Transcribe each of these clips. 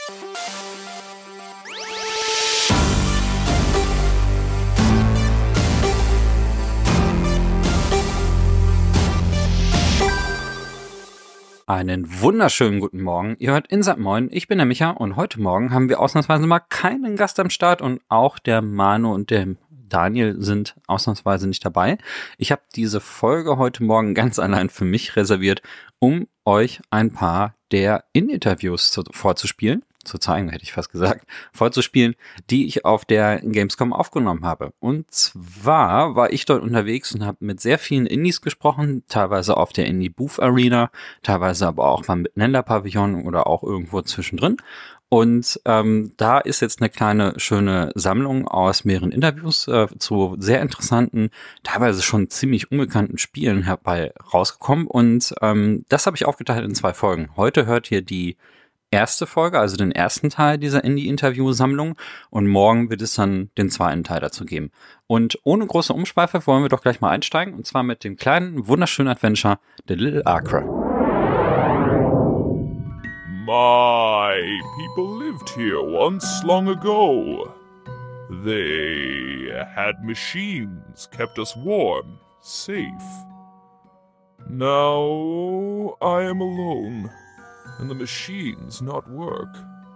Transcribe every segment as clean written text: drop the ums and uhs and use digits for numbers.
Einen wunderschönen guten Morgen. Ihr hört Inside Moin. Ich bin der Micha und heute Morgen haben wir ausnahmsweise mal keinen Gast am Start und auch der Manu und der Daniel sind ausnahmsweise nicht dabei. Ich habe diese Folge heute Morgen ganz allein für mich reserviert, um euch ein paar der In-Interviews vorzuspielen. Zu zeigen, hätte ich fast gesagt, vorzuspielen, die ich auf der Gamescom aufgenommen habe. Und zwar war ich dort unterwegs und habe mit sehr vielen Indies gesprochen, teilweise auf der Indie Booth Arena, teilweise aber auch mal mit Nender Pavillon oder auch irgendwo zwischendrin. Und da ist jetzt eine kleine, schöne Sammlung aus mehreren Interviews zu sehr interessanten, teilweise schon ziemlich unbekannten Spielen herbei rausgekommen. Und das habe ich aufgeteilt in 2 Folgen. Heute hört ihr die erste Folge, also den ersten Teil dieser Indie-Interview-Sammlung, und morgen wird es dann den zweiten Teil dazu geben. Und ohne große Umschweife wollen wir doch gleich mal einsteigen, und zwar mit dem kleinen, wunderschönen Adventure The Little Acre. My people lived here once long ago. They had machines, kept us warm, safe. Now I am alone. And the machines not work.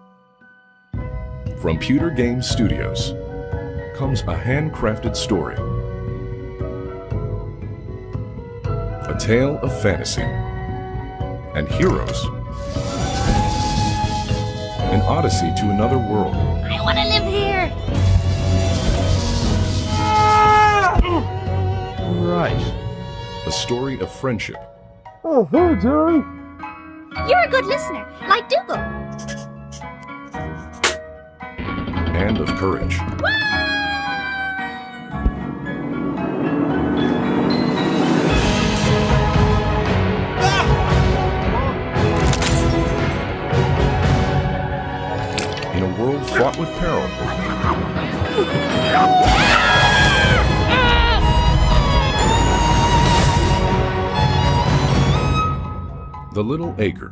From Pewter Games Studios comes a handcrafted story. A tale of fantasy and heroes. An odyssey to another world. I want to live here! Right. A story of friendship. Oh, hey, Jerry! You're a good listener, like Dougal. And of courage. In a world fraught with peril. The Little Acre.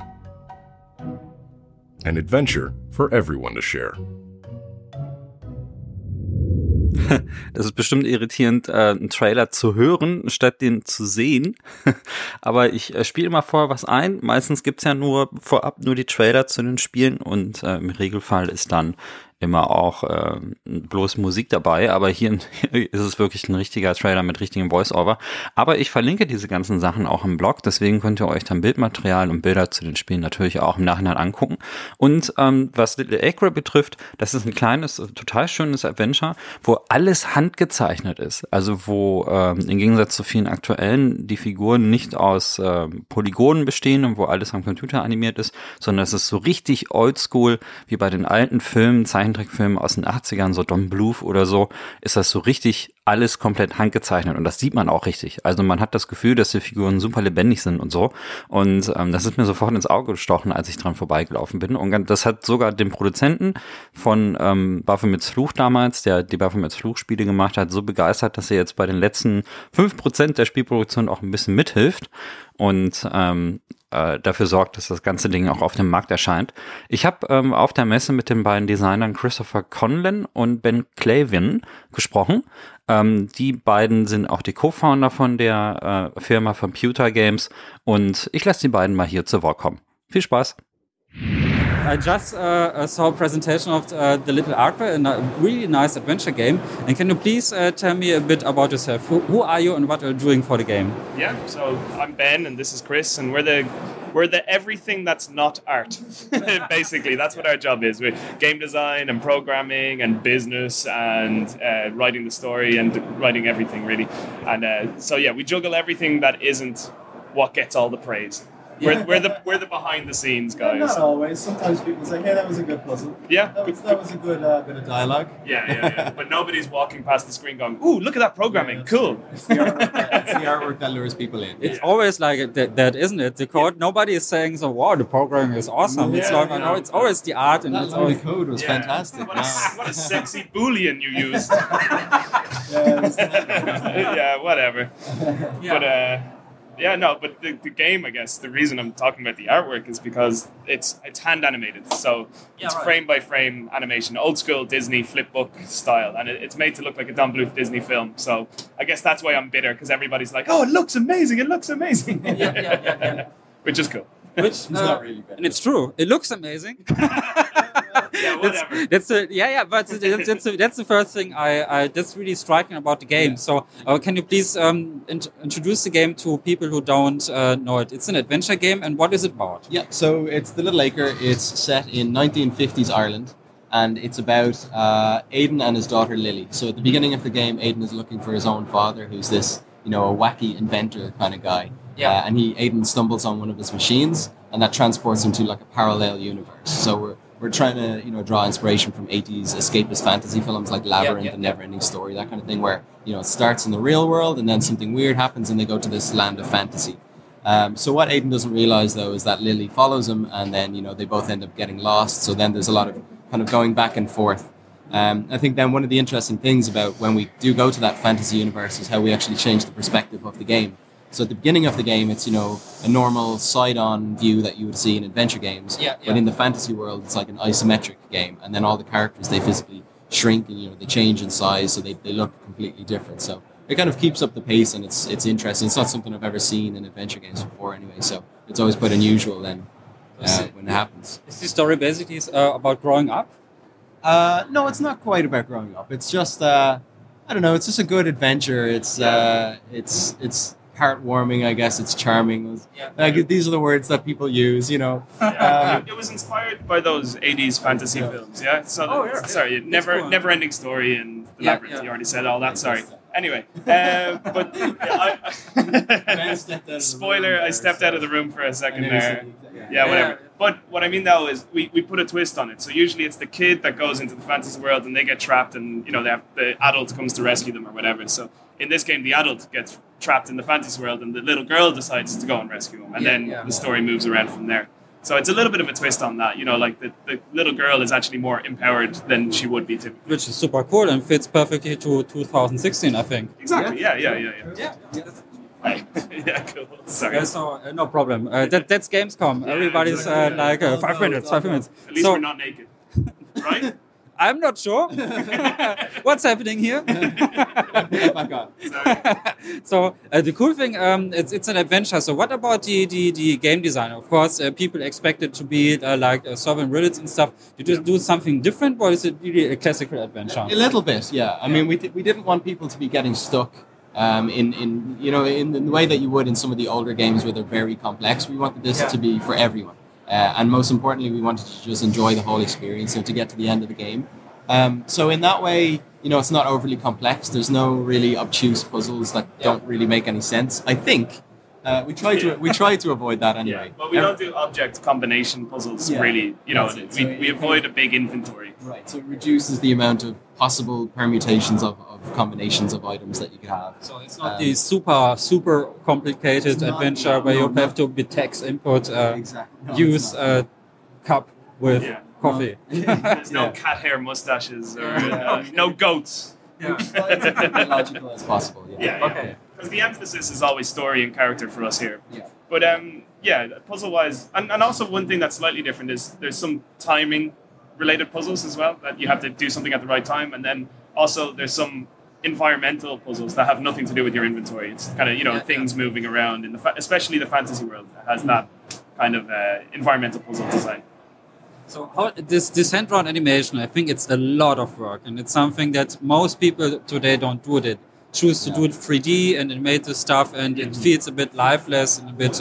An adventure for everyone to share. Das ist bestimmt irritierend, einen Trailer zu hören, statt den zu sehen. Aber ich spiele immer vorher was ein. Meistens gibt's ja vorab nur die Trailer zu den Spielen und im Regelfall ist dann immer auch bloß Musik dabei, aber hier ist es wirklich ein richtiger Trailer mit richtigem Voice-Over. Aber ich verlinke diese ganzen Sachen auch im Blog, deswegen könnt ihr euch dann Bildmaterial und Bilder zu den Spielen natürlich auch im Nachhinein angucken. Und was Little Acre betrifft, das ist ein kleines, total schönes Adventure, wo alles handgezeichnet ist. Also wo im Gegensatz zu vielen aktuellen die Figuren nicht aus Polygonen bestehen und wo alles am Computer animiert ist, sondern es ist so richtig oldschool, wie bei den alten Filmen, Zeichentrickfilmen aus den 80ern, so Don Bluth oder so, ist das so richtig alles komplett handgezeichnet und das sieht man auch richtig. Also man hat das Gefühl, dass die Figuren super lebendig sind und so und das ist mir sofort ins Auge gestochen, als ich dran vorbeigelaufen bin und das hat sogar den Produzenten von Baphomets Fluch damals, der die Baphomets Fluch Spiele gemacht hat, so begeistert, dass er jetzt bei den letzten 5% der Spielproduktion auch ein bisschen mithilft und dafür sorgt, dass das ganze Ding auch auf dem Markt erscheint. Ich habe auf der Messe mit den beiden Designern Christopher Conlon und Ben Clavin gesprochen. Die beiden sind auch die Co-Founder von der Firma Pewter Games und ich lasse die beiden mal hier zu Wort kommen. Viel Spaß! I just saw a presentation of The Little Acre, a really nice adventure game. And can you please tell me a bit about yourself? Who are you and what are you doing for the game? Yeah, so I'm Ben and this is Chris, and we're the everything that's not art. Basically, that's what our job is. We're game design and programming and business and writing the story and writing everything really. And so yeah, we juggle everything that isn't what gets all the praise. We're the behind the scenes guys. Not always. Sometimes people say, "Hey, that was a good puzzle." Yeah, that was a good bit of dialogue. Yeah. But nobody's walking past the screen going, "Ooh, look at that programming, cool." It's the artwork that lures people in. It's always like that, isn't it? The code. Nobody is saying, "So, wow, the programming is awesome." It's like, no, it's always the art and it's always the code was fantastic. What a sexy Boolean you used. Yeah, yeah, whatever. Yeah. But Yeah, no, but the game, I guess, the reason I'm talking about the artwork is because it's hand animated. So it's frame by frame animation, old school Disney flip book style. And it's made to look like a Don Bluth Disney film. So I guess that's why I'm bitter, because everybody's like, oh, it looks amazing. It looks amazing. Which is cool. Which, It's not really bad. and it's true. It looks amazing. Yeah, whatever. That's the first thing that's really striking about the game. So can you please introduce the game to people who don't know it? It's an adventure game, and what is it about? Yeah, so it's The Little Acre. It's set in 1950s Ireland, and it's about Aidan and his daughter Lily. So at the beginning of the game, Aidan is looking for his own father, who's this, a wacky inventor kind of guy. Yeah. And Aidan stumbles on one of his machines, and that transports him to like a parallel universe. So we're trying to, draw inspiration from 80s escapist fantasy films like Labyrinth and Neverending Story, that kind of thing, where, it starts in the real world and then something weird happens and they go to this land of fantasy. So what Aidan doesn't realize, though, is that Lily follows him, and then, they both end up getting lost. So then there's a lot of kind of going back and forth. I think then one of the interesting things about when we do go to that fantasy universe is how we actually change the perspective of the game. So at the beginning of the game, it's, a normal side-on view that you would see in adventure games. But in the fantasy world, it's like an isometric game. And then all the characters, they physically shrink and, they change in size, so they look completely different. So it kind of keeps up the pace, and it's interesting. It's not something I've ever seen in adventure games before anyway. So it's always quite unusual then when it happens. Is the story basically about growing up? No, it's not quite about growing up. It's just, I don't know, it's just a good adventure. It's heartwarming, I guess. It's charming. These are the words that people use, It was inspired by those 80s fantasy films, yeah? So, sorry, Never-Ending Story and The Labyrinth, you already said all that, sorry. Anyway, but spoiler, I stepped out of the room for a second there. Yeah, whatever. But what I mean now is we put a twist on it. So usually it's the kid that goes into the fantasy world and they get trapped, and the adult comes to rescue them or whatever. So in this game, the adult gets trapped in the fantasy world and the little girl decides to go and rescue him, and then the story moves around from there. So it's a little bit of a twist on that, like the little girl is actually more empowered than she would be typically. Which is super cool and fits perfectly to 2016, I think. Exactly, yeah. Yeah, cool. Sorry. So no problem. That's Gamescom. Everybody's 5 minutes. At least we're not naked, right? I'm not sure. What's happening here? Back on. So the cool thing, it's an adventure. So what about the game design? Of course, people expect it to be solving riddles and stuff. Did you do something different, or is it really a classical adventure? A little bit, yeah. I mean, we didn't want people to be getting stuck in the way that you would in some of the older games where they're very complex. We wanted this to be for everyone. And most importantly, we wanted to just enjoy the whole experience, to get to the end of the game. So in that way, it's not overly complex. There's no really obtuse puzzles that don't really make any sense. I think we try to avoid that anyway. Yeah. Well, we don't do object combination puzzles really. We avoid a big inventory. Right. So it reduces the amount of possible permutations of combinations of items that you could have. So it's not the super complicated adventure where you have to be text input, use a cup with coffee. There's no cat hair mustaches or no goats. As logical as possible. Okay. Because the emphasis is always story and character for us here. Yeah. But puzzle-wise, and also one thing that's slightly different is there's some timing-related puzzles as well, that you have to do something at the right time, and then also there's some environmental puzzles that have nothing to do with your inventory. It's kind of things moving around in especially the fantasy world has that kind of environmental puzzle design. So this hand-drawn animation, I think it's a lot of work, and it's something that most people today don't do. They choose to do it 3D and animate the stuff, and it feels a bit lifeless and a bit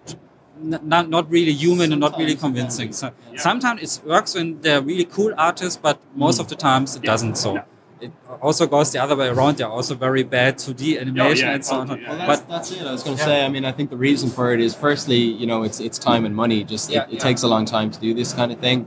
not really human and not really convincing. So sometimes it works when they're really cool artists, but most of the times it doesn't. So it also goes the other way around. They're also very bad 2D animation and so on. Well, that's it. I was going to say, I mean, I think the reason for it is firstly, it's time and money. It takes a long time to do this kind of thing.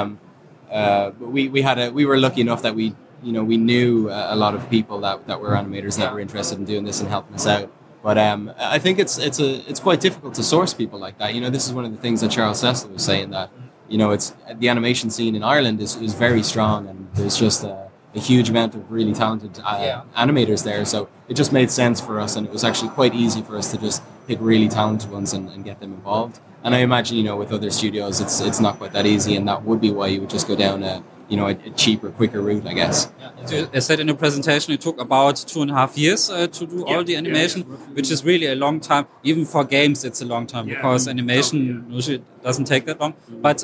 But we were lucky enough that we knew a lot of people that were animators that were interested in doing this and helping us out. But I think it's quite difficult to source people like that. This is one of the things that Charles Cecil was saying, that it's the animation scene in Ireland is very strong, and there's just a huge amount of really talented animators there. So it just made sense for us, and it was actually quite easy for us to just pick really talented ones and get them involved. And I imagine, with other studios, it's not quite that easy, and that would be why you would just go down a cheaper, quicker route, I guess. So I said in the presentation it took about 2.5 years to do all the animation, which is really a long time. Even for games, it's a long time because animation usually doesn't take that long. But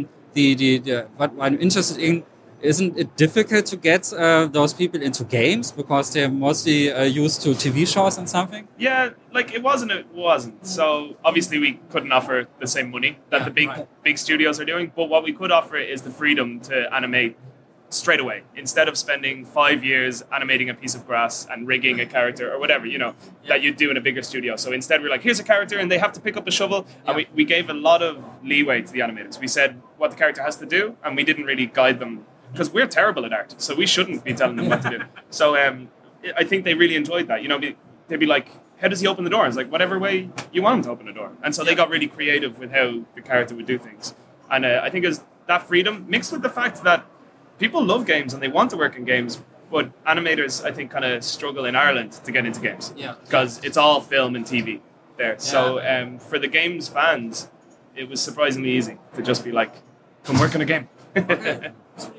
what I'm interested in, isn't it difficult to get those people into games because they're mostly used to TV shows and something? Yeah, it wasn't. So obviously we couldn't offer the same money that the big studios are doing, but what we could offer is the freedom to animate straight away instead of spending 5 years animating a piece of grass and rigging a character or whatever, that you'd do in a bigger studio. So instead we're like, here's a character and they have to pick up a shovel. And we gave a lot of leeway to the animators. We said what the character has to do, and we didn't really guide them because we're terrible at art, so we shouldn't be telling them what to do. So I think they really enjoyed that. They'd be like, how does he open the door? It's like, whatever way you want him to open the door. And so they got really creative with how the character would do things. And I think it was that freedom mixed with the fact that people love games and they want to work in games, but animators, I think, kind of struggle in Ireland to get into games because it's all film and TV there. Yeah. So for the games fans, it was surprisingly easy to just be like, come work in a game. Okay.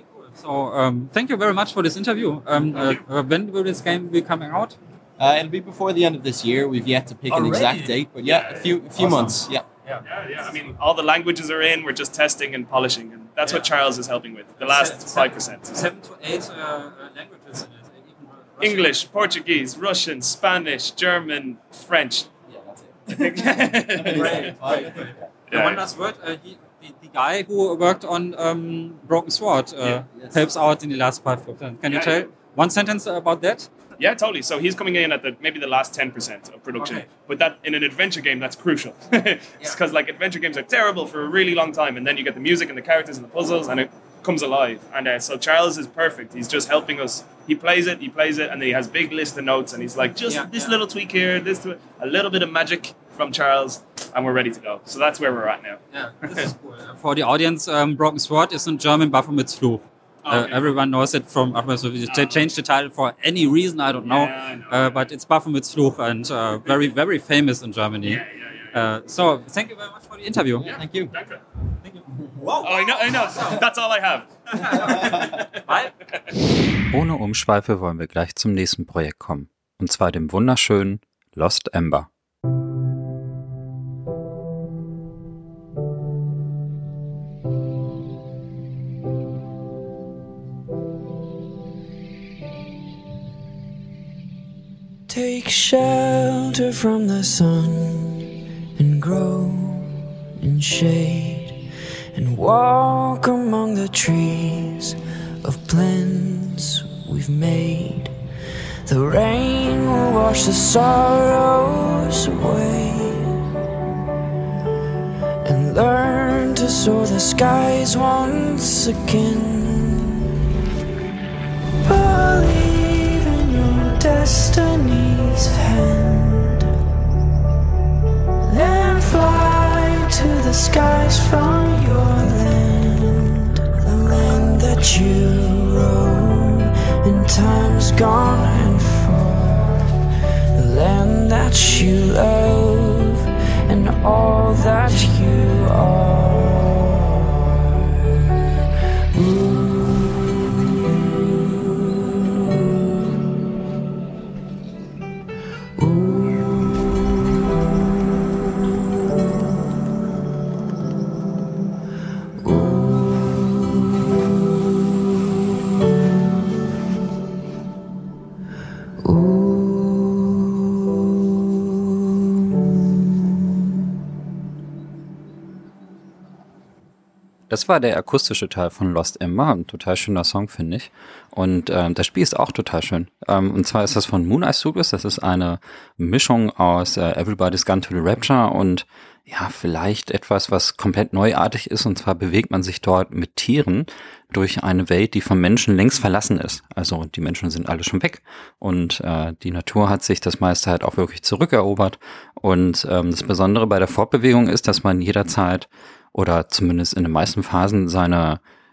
So thank you very much for this interview. When will this game be coming out? It'll be before the end of this year. We've yet to pick an exact date, but a few awesome. Months. Yeah. I mean, all the languages are in. We're just testing and polishing, and that's what Charles is helping with. The last 5%. 7 to 8 languages in it. Even English, Portuguese, Russian, Spanish, German, French. Yeah, that's it. Great. One last word. The guy who worked on Broken Sword helps out in the last 5%. Can you tell one sentence about that? Yeah, totally. So he's coming in at maybe the last 10% of production. Okay. But that in an adventure game, that's crucial. Because adventure games are terrible for a really long time, and then you get the music and the characters and the puzzles, and it comes alive. And so Charles is perfect. He's just helping us. He plays it, and then he has big list of notes, and he's like, this little tweak here, a little bit of magic from Charles, and we're ready to go. So that's where we're at now. Yeah, this is cool. For the audience, Broken Sword is in German Baphomets Fluch. Everyone knows it from they changed the title for any reason, I don't know. Yeah, I know. But it's Baphomets Fluch and very, very famous in Germany. So thank you very much for the interview. Yeah, thank you. Thank you. Wow. Oh, I know. That's all I have. Bye. Ohne Umschweife wollen wir gleich zum nächsten Projekt kommen. Und zwar dem wunderschönen Lost Ember. Take shelter from the sun and grow in shade and walk among the trees of plans we've made. The rain will wash the sorrows away and learn to soar the skies once again. Believe in your destiny's hand and fly to the skies from your land, the land that you roam in times gone and far, the land that you love and all that you are. Das war der akustische Teil von Lost Ember, ein total schöner Song, finde ich. Und das Spiel ist auch total schön. Und zwar ist das von Moon Eye Studios. Das ist eine Mischung aus Everybody's Gone to the Rapture und ja, vielleicht etwas, was komplett neuartig ist. Und zwar bewegt man sich dort mit Tieren durch eine Welt, die vom Menschen längst verlassen ist. Also die Menschen sind alle schon weg und die Natur hat sich das meiste halt auch wirklich zurückerobert. Und das Besondere bei der Fortbewegung ist, dass man jederzeit oder zumindest in den meisten Phasen seine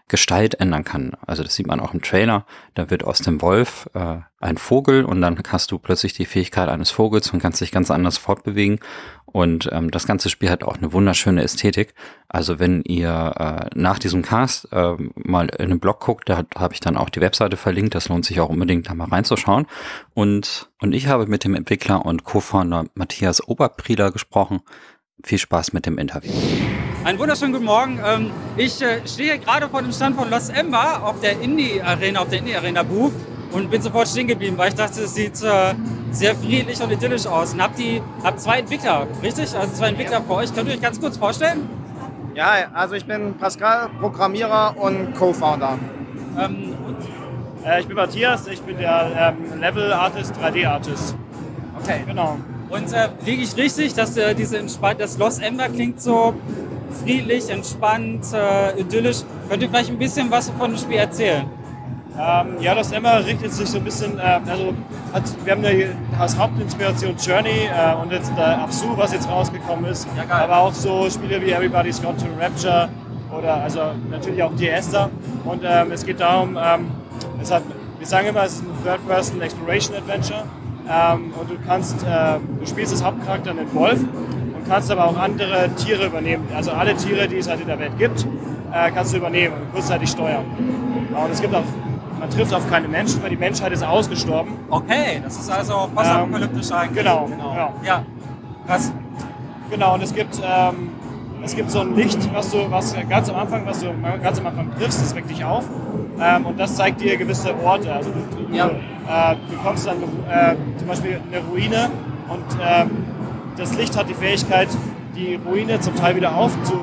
Gestalt ändern kann. Also das sieht man auch im Trailer. Da wird aus dem Wolf ein Vogel und dann hast du plötzlich die Fähigkeit eines Vogels und kannst dich ganz anders fortbewegen. Und das ganze Spiel hat auch eine wunderschöne Ästhetik. Also wenn ihr nach diesem Cast mal in den Blog guckt, da habe ich dann auch die Webseite verlinkt. Das lohnt sich auch unbedingt, da mal reinzuschauen. Und ich habe mit dem Entwickler und Co-Founder Matthias Oberprieler gesprochen. Viel Spaß mit dem Interview. Einen wunderschönen guten Morgen. Ich stehe gerade vor dem Stand von Los Ember auf der Indie-Arena-Booth und bin sofort stehen geblieben, weil ich dachte, es sieht sehr friedlich und idyllisch aus. Und habt zwei Entwickler, richtig? Also zwei Entwickler für euch. Könnt ihr euch ganz kurz vorstellen? Ja, also ich bin Pascal, Programmierer und Co-Founder. Ich bin Matthias, ich bin der Level-Artist, 3D-Artist. Okay. Genau. Und liege ich richtig, dass das Los Ember klingt so friedlich, entspannt, idyllisch. Könnt ihr vielleicht ein bisschen was von dem Spiel erzählen? Ja, Los Ember richtet sich so ein bisschen, wir haben als Hauptinspiration Journey und jetzt Absu, was jetzt rausgekommen ist, ja, aber auch so Spiele wie Everybody's Gone to Rapture oder also natürlich auch Diesta. Und es geht darum, wir sagen immer, es ist ein Third-Person Exploration Adventure. Und du spielst das Hauptcharakter einen Wolf und kannst aber auch andere Tiere übernehmen. Also alle Tiere, die es halt in der Welt gibt, kannst du übernehmen und kurzzeitig steuern. Und es gibt auch, man trifft auf keine Menschen, weil die Menschheit ist ausgestorben. Okay, das ist also postapokalyptisch eigentlich. Genau. Ja, krass. Genau, und es gibt so ein Licht, was du ganz am Anfang triffst, das weckt dich auf. Und das zeigt dir gewisse Orte. Also du kommst an zum Beispiel eine Ruine und das Licht hat die Fähigkeit, die Ruine zum Teil wieder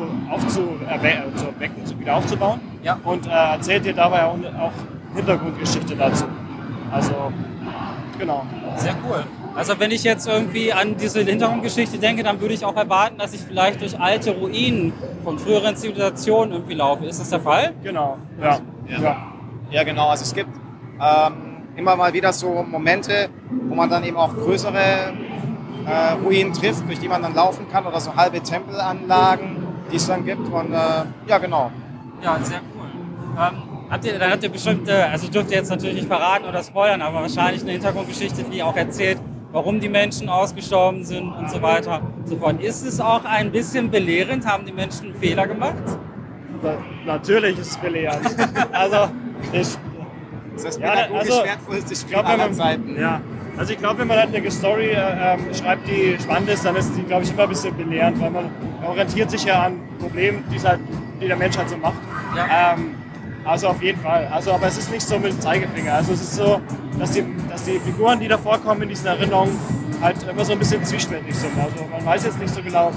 wieder aufzubauen. Ja. Und erzählt dir dabei auch Hintergrundgeschichte dazu. Also, genau. Sehr cool. Also wenn ich jetzt irgendwie an diese Hintergrundgeschichte denke, dann würde ich auch erwarten, dass ich vielleicht durch alte Ruinen von früheren Zivilisationen irgendwie laufe. Ist das der Fall? Genau, Ja, genau. Also es gibt immer mal wieder so Momente, wo man dann eben auch größere Ruinen trifft, durch die man dann laufen kann oder so halbe Tempelanlagen, die es dann gibt. Und ja, genau. Ja, sehr cool. Dann habt ihr bestimmt, also dürft ihr jetzt natürlich nicht verraten oder spoilern, aber wahrscheinlich eine Hintergrundgeschichte, die auch erzählt, warum die Menschen ausgestorben sind und so weiter und so fort. Ist es auch ein bisschen belehrend? Haben die Menschen einen Fehler gemacht? Natürlich ist es belehrend. Also, das ist das pädagogisch wertvollste Spiel aller Zeiten. Ja. Also ich glaube, wenn man halt eine Story schreibt, die spannend ist, dann ist die, glaube ich, immer ein bisschen belehrend, weil man orientiert sich ja an Problemen, die der Mensch halt so macht. Ja. Also auf jeden Fall. Also, aber es ist nicht so mit dem Zeigefinger. Also es ist so, dass die Figuren, die da vorkommen in diesen Erinnerungen, halt immer so ein bisschen zwiespältig sind. Also man weiß jetzt nicht so genau,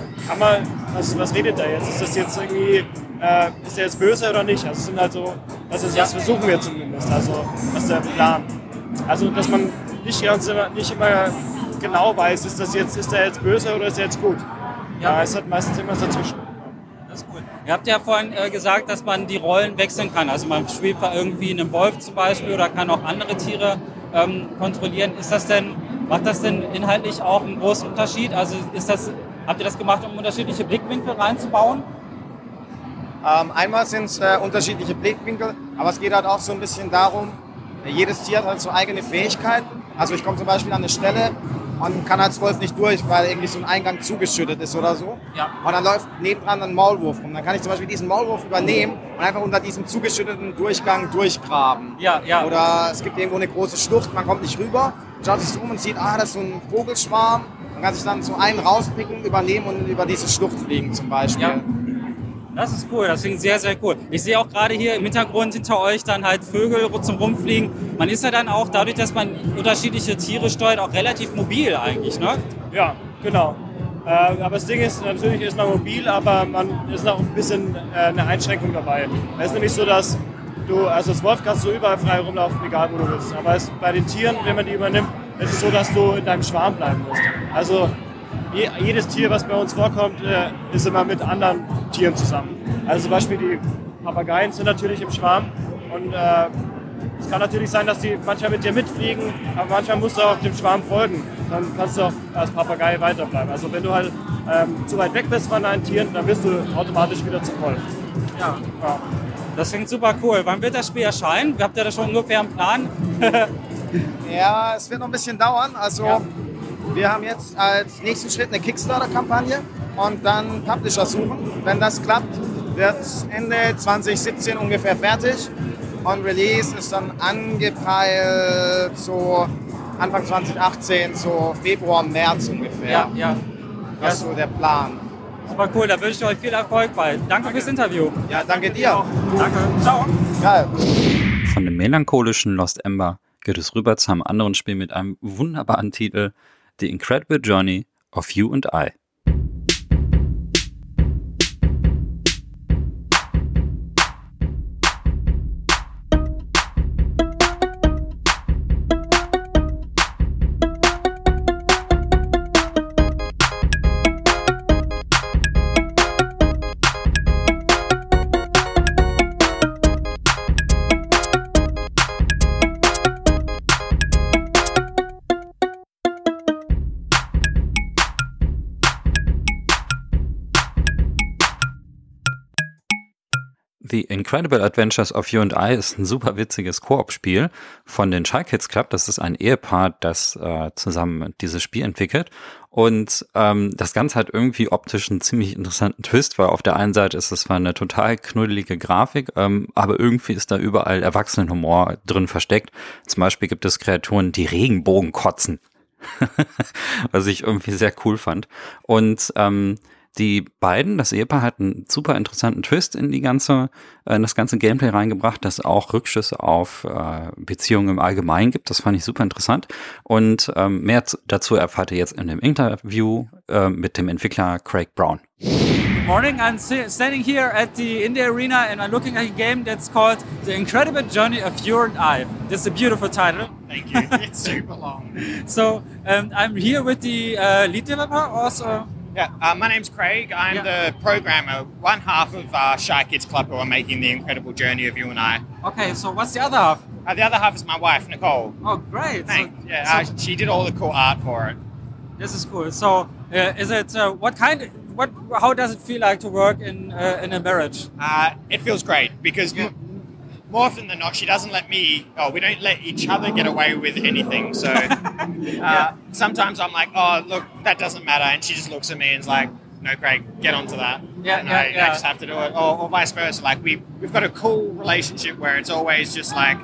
was redet der jetzt? Ist das jetzt irgendwie, ist der jetzt böse oder nicht? Also es sind halt so, das versuchen wir zumindest. Also das ist der Plan. Also dass man nicht immer genau weiß, ist der jetzt böse oder ist der jetzt gut? Ja, es hat meistens immer dazwischen. Das ist cool. Ihr habt ja vorhin gesagt, dass man die Rollen wechseln kann. Also man spielt irgendwie einen Wolf zum Beispiel oder kann auch andere Tiere kontrollieren. Macht das denn inhaltlich auch einen großen Unterschied? Also habt ihr das gemacht, um unterschiedliche Blickwinkel reinzubauen? Einmal sind es unterschiedliche Blickwinkel, aber es geht halt auch so ein bisschen darum, jedes Tier hat halt so eigene Fähigkeiten. Also ich komme zum Beispiel an eine Stelle und kann als Wolf nicht durch, weil irgendwie so ein Eingang zugeschüttet ist oder so. Ja. Und dann läuft nebendran ein Maulwurf rum. Dann kann ich zum Beispiel diesen Maulwurf übernehmen und einfach unter diesem zugeschütteten Durchgang durchgraben. Ja. Oder es gibt irgendwo eine große Schlucht, man kommt nicht rüber, schaut sich um und sieht, das ist so ein Vogelschwarm. Man kann sich dann so einen rauspicken, übernehmen und über diese Schlucht fliegen zum Beispiel. Ja. Das ist cool, das klingt sehr, sehr cool. Ich sehe auch gerade hier im Hintergrund hinter euch dann halt Vögel zum Rumfliegen. Man ist ja dann auch, dadurch, dass man unterschiedliche Tiere steuert, auch relativ mobil eigentlich, ne? Ja, genau. Aber das Ding ist, natürlich ist man mobil, aber man ist auch ein bisschen eine Einschränkung dabei. Es ist nämlich so, dass also als Wolf kannst du überall frei rumlaufen, egal wo du willst. Aber bei den Tieren, wenn man die übernimmt, ist es so, dass du in deinem Schwarm bleiben musst. Also jedes Tier, was bei uns vorkommt, ist immer mit anderen Tieren zusammen. Also zum Beispiel die Papageien sind natürlich im Schwarm und es kann natürlich sein, dass die manchmal mit dir mitfliegen, aber manchmal musst du auch dem Schwarm folgen. Dann kannst du auch als Papagei weiterbleiben. Also wenn du halt zu weit weg bist von deinen Tieren, dann wirst du automatisch wieder zum Wolf. Ja. Das klingt super cool. Wann wird das Spiel erscheinen? Habt ihr da schon ungefähr einen Plan? Ja, es wird noch ein bisschen dauern. Also wir haben jetzt als nächsten Schritt eine Kickstarter-Kampagne und dann Publisher suchen. Wenn das klappt, wird Ende 2017 ungefähr fertig. Und Release ist dann angepeilt so Anfang 2018, so Februar, März ungefähr. Ja. Das ist so der Plan. Super cool, da wünsche ich euch viel Erfolg bei. Danke fürs Interview. Ja, danke dir. Danke, ciao. Geil. Von dem melancholischen Lost Ember geht es rüber zu einem anderen Spiel mit einem wunderbaren Titel, The Incredible Journey of You and I. The Incredible Adventures of You and I ist ein super witziges Koop-Spiel von den Shy Kids Club. Das ist ein Ehepaar, das zusammen dieses Spiel entwickelt. Und das Ganze hat irgendwie optisch einen ziemlich interessanten Twist, weil auf der einen Seite ist es zwar eine total knuddelige Grafik, aber irgendwie ist da überall Erwachsenenhumor drin versteckt. Zum Beispiel gibt es Kreaturen, die Regenbogen kotzen. Was ich irgendwie sehr cool fand. Und die beiden, das Ehepaar, hat einen super interessanten Twist in das ganze Gameplay reingebracht, das auch Rückschlüsse auf Beziehungen im Allgemeinen gibt. Das fand ich super interessant. Und mehr dazu erfahrt ihr jetzt in dem Interview mit dem Entwickler Craig Brown. Good morning, I'm standing here at the Indie Arena and I'm looking at a game that's called The Incredible Journey of You and I. This is a beautiful title. Thank you. It's super long. So I'm here with the lead developer also. Yeah, my name's Craig. I'm the programmer, one half of Shy Kids Club who are making The Incredible Journey of You and I. Okay, so what's the other half? The other half is my wife, Nicole. Oh, great. Thanks. She did all the cool art for it. This is cool. So is it, how does it feel like to work in a marriage? It feels great because more often than not, she doesn't let me, we don't let each other get away with anything. So sometimes I'm like, oh, look, that doesn't matter. And she just looks at me and is like, no, Craig, get onto that. I just have to do it. Or vice versa. Like we've got a cool relationship where it's always just like,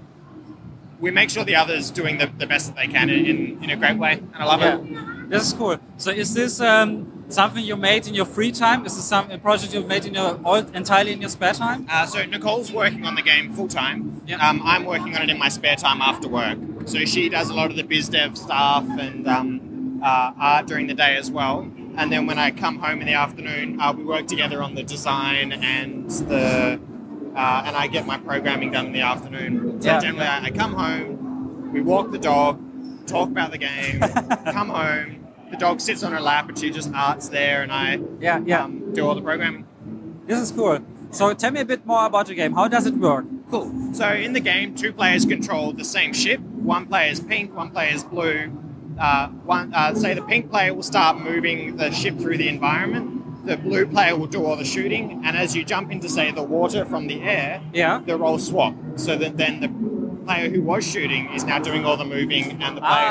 we make sure the other's doing the best that they can in a great way. And I love it. This is cool. So is this something you made in your free time? Is this a project you've made entirely in your spare time? So Nicole's working on the game full time. Yep. I'm working on it in my spare time after work. So she does a lot of the biz dev stuff and art during the day as well. And then when I come home in the afternoon, we work together on the design and and I get my programming done in the afternoon. So generally I come home, we walk the dog, talk about the game, come home. The dog sits on her lap and she just arts there and I do all the programming. This is cool. So tell me a bit more about the game. How does it work? Cool. So in the game, two players control the same ship. One player is pink, one player is blue. Say the pink player will start moving the ship through the environment. The blue player will do all the shooting. And as you jump into, say, the water from the air, the roles swap. So that then the player who was shooting is now doing all the moving and the player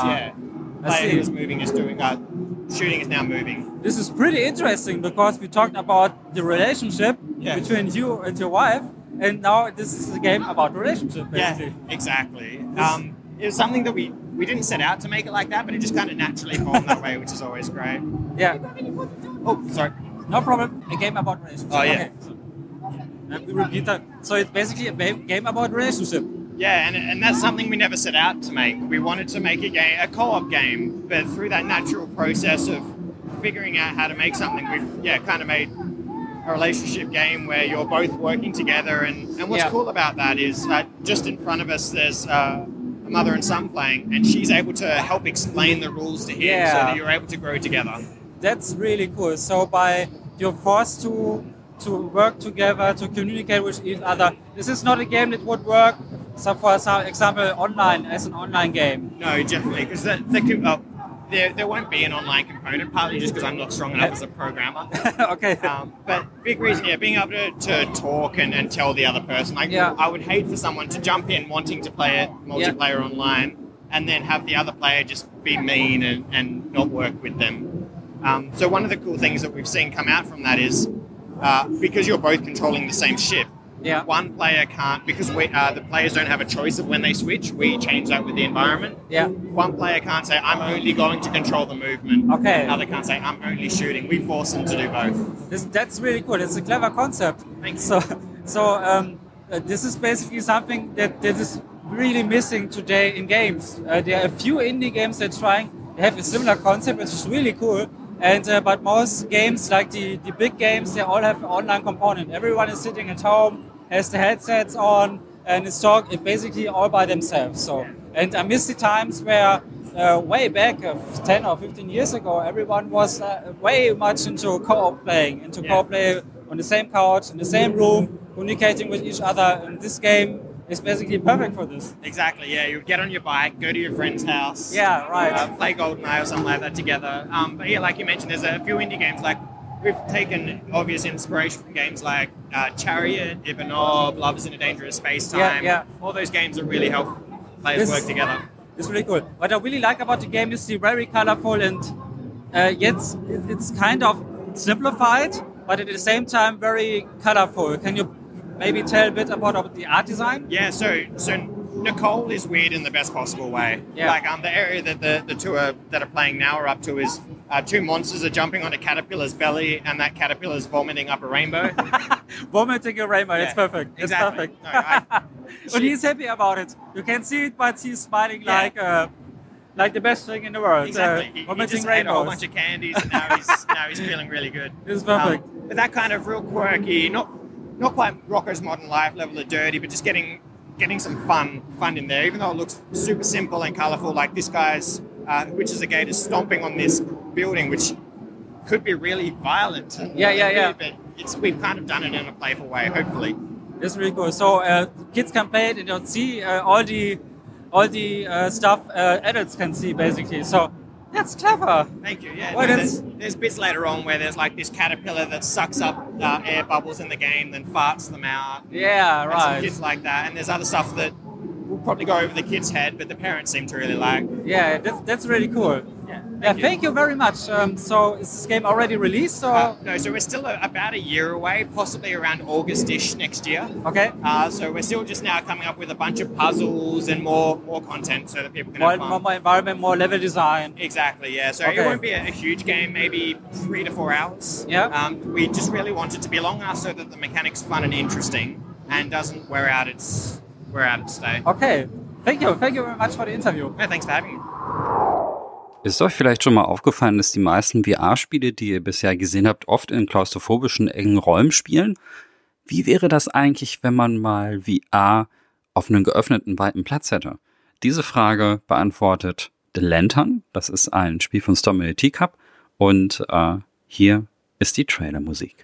who was moving is doing shooting is now moving. This is pretty interesting because we talked about the relationship between you and your wife, and now this is a game about relationship, basically. Yeah, exactly. It was something that we didn't set out to make it like that, but it just kind of naturally formed that way, which is always great. Yeah. Oh, sorry. No problem. A game about relationship. Oh, yeah. Okay. So, we repeat that. So it's basically a game about relationship. Yeah, and that's something we never set out to make. We wanted to make a co-op game, but through that natural process of figuring out how to make something, we've kind of made a relationship game where you're both working together. And what's cool about that is just in front of us, there's a mother and son playing, and she's able to help explain the rules to him so that you're able to grow together. That's really cool. So you're forced to work together, to communicate with each other. This is not a game that would work, so for example, online, as an online game. No, definitely, because there won't be an online component, partly just because I'm not strong enough as a programmer. Okay. But big reason, being able to talk and tell the other person. I would hate for someone to jump in wanting to play it multiplayer online and then have the other player just be mean and not work with them. So one of the cool things that we've seen come out from that is because you're both controlling the same ship, one player can't, because the players don't have a choice of when they switch, we change that with the environment. One player can't say, I'm only going to control the movement. Okay. Another can't say, I'm only shooting. We force them to do both. That's really cool. It's a clever concept. Thanks. So this is basically something that is really missing today in games. There are a few indie games that have a similar concept, which is really cool. And but most games, like the big games, they all have an online component. Everyone is sitting at home, has the headsets on, and it's basically all by themselves. So, and I miss the times where way back 10 or 15 years ago, everyone was way much into co-op playing, co-op play on the same couch, in the same room, communicating with each other. And this game is basically perfect for this. Exactly, yeah. You get on your bike, go to your friend's house. Yeah, right. Play GoldenEye or something like that together. But yeah, like you mentioned, there's a few indie games. Like, we've taken obvious inspiration from games like Chariot, Ivanov, Love is in a Dangerous Space-Time. Yeah. All those games that really help players work together. It's really cool. What I really like about the game is the very colorful and yet it's kind of simplified, but at the same time very colorful. Can you maybe tell a bit about the art design? Yeah, so Nicole is weird in the best possible way. Yeah. Like the area that the two that are playing now are up to is two monsters are jumping on a caterpillar's belly, and that caterpillar is vomiting up a rainbow. Vomiting a rainbow, it's perfect. Exactly. It's perfect. And he's happy about it. You can see it, but he's smiling like the best thing in the world. Exactly. He Vomiting just ate a whole rainbows. bunch of candies, and now he's feeling really good. It's perfect. But that kind of real quirky, not quite Rocco's Modern Life level of dirty, but just getting some fun in there, even though it looks super simple and colourful. Like this guy's Witches of Gate is stomping on this building, which could be really violent. Yeah. But we've kind of done it in a playful way, hopefully. It's really cool. So kids can play it and don't see all the stuff adults can see basically. So that's clever. Thank you. Yeah. Well, there's bits later on where there's like this caterpillar that sucks up air bubbles in the game, then farts them out. Yeah, and right. some kids like that, and there's other stuff that will probably go over the kid's head, but the parents seem to really like. Yeah, that's really cool. Yeah. Thank you very much. So is this game already released? Or? No, so we're still about a year away, possibly around August-ish next year. Okay. So we're still just now coming up with a bunch of puzzles and more content so that people can have fun. More environment, more level design. Exactly, yeah. So Okay. it won't be a huge game, maybe 3 to 4 hours. Yeah. We just really want it to be long enough so that the mechanic's fun and interesting and doesn't wear out its stay. Okay. Thank you very much for the interview. Yeah, thanks for having me. Ist euch vielleicht schon mal aufgefallen, dass die meisten VR-Spiele, die ihr bisher gesehen habt, oft in klaustrophobischen, engen Räumen spielen? Wie wäre das eigentlich, wenn man mal VR auf einem geöffneten, weiten Platz hätte? Diese Frage beantwortet The Lantern. Das ist ein Spiel von Stomach Teacup. Und hier ist die Trailermusik.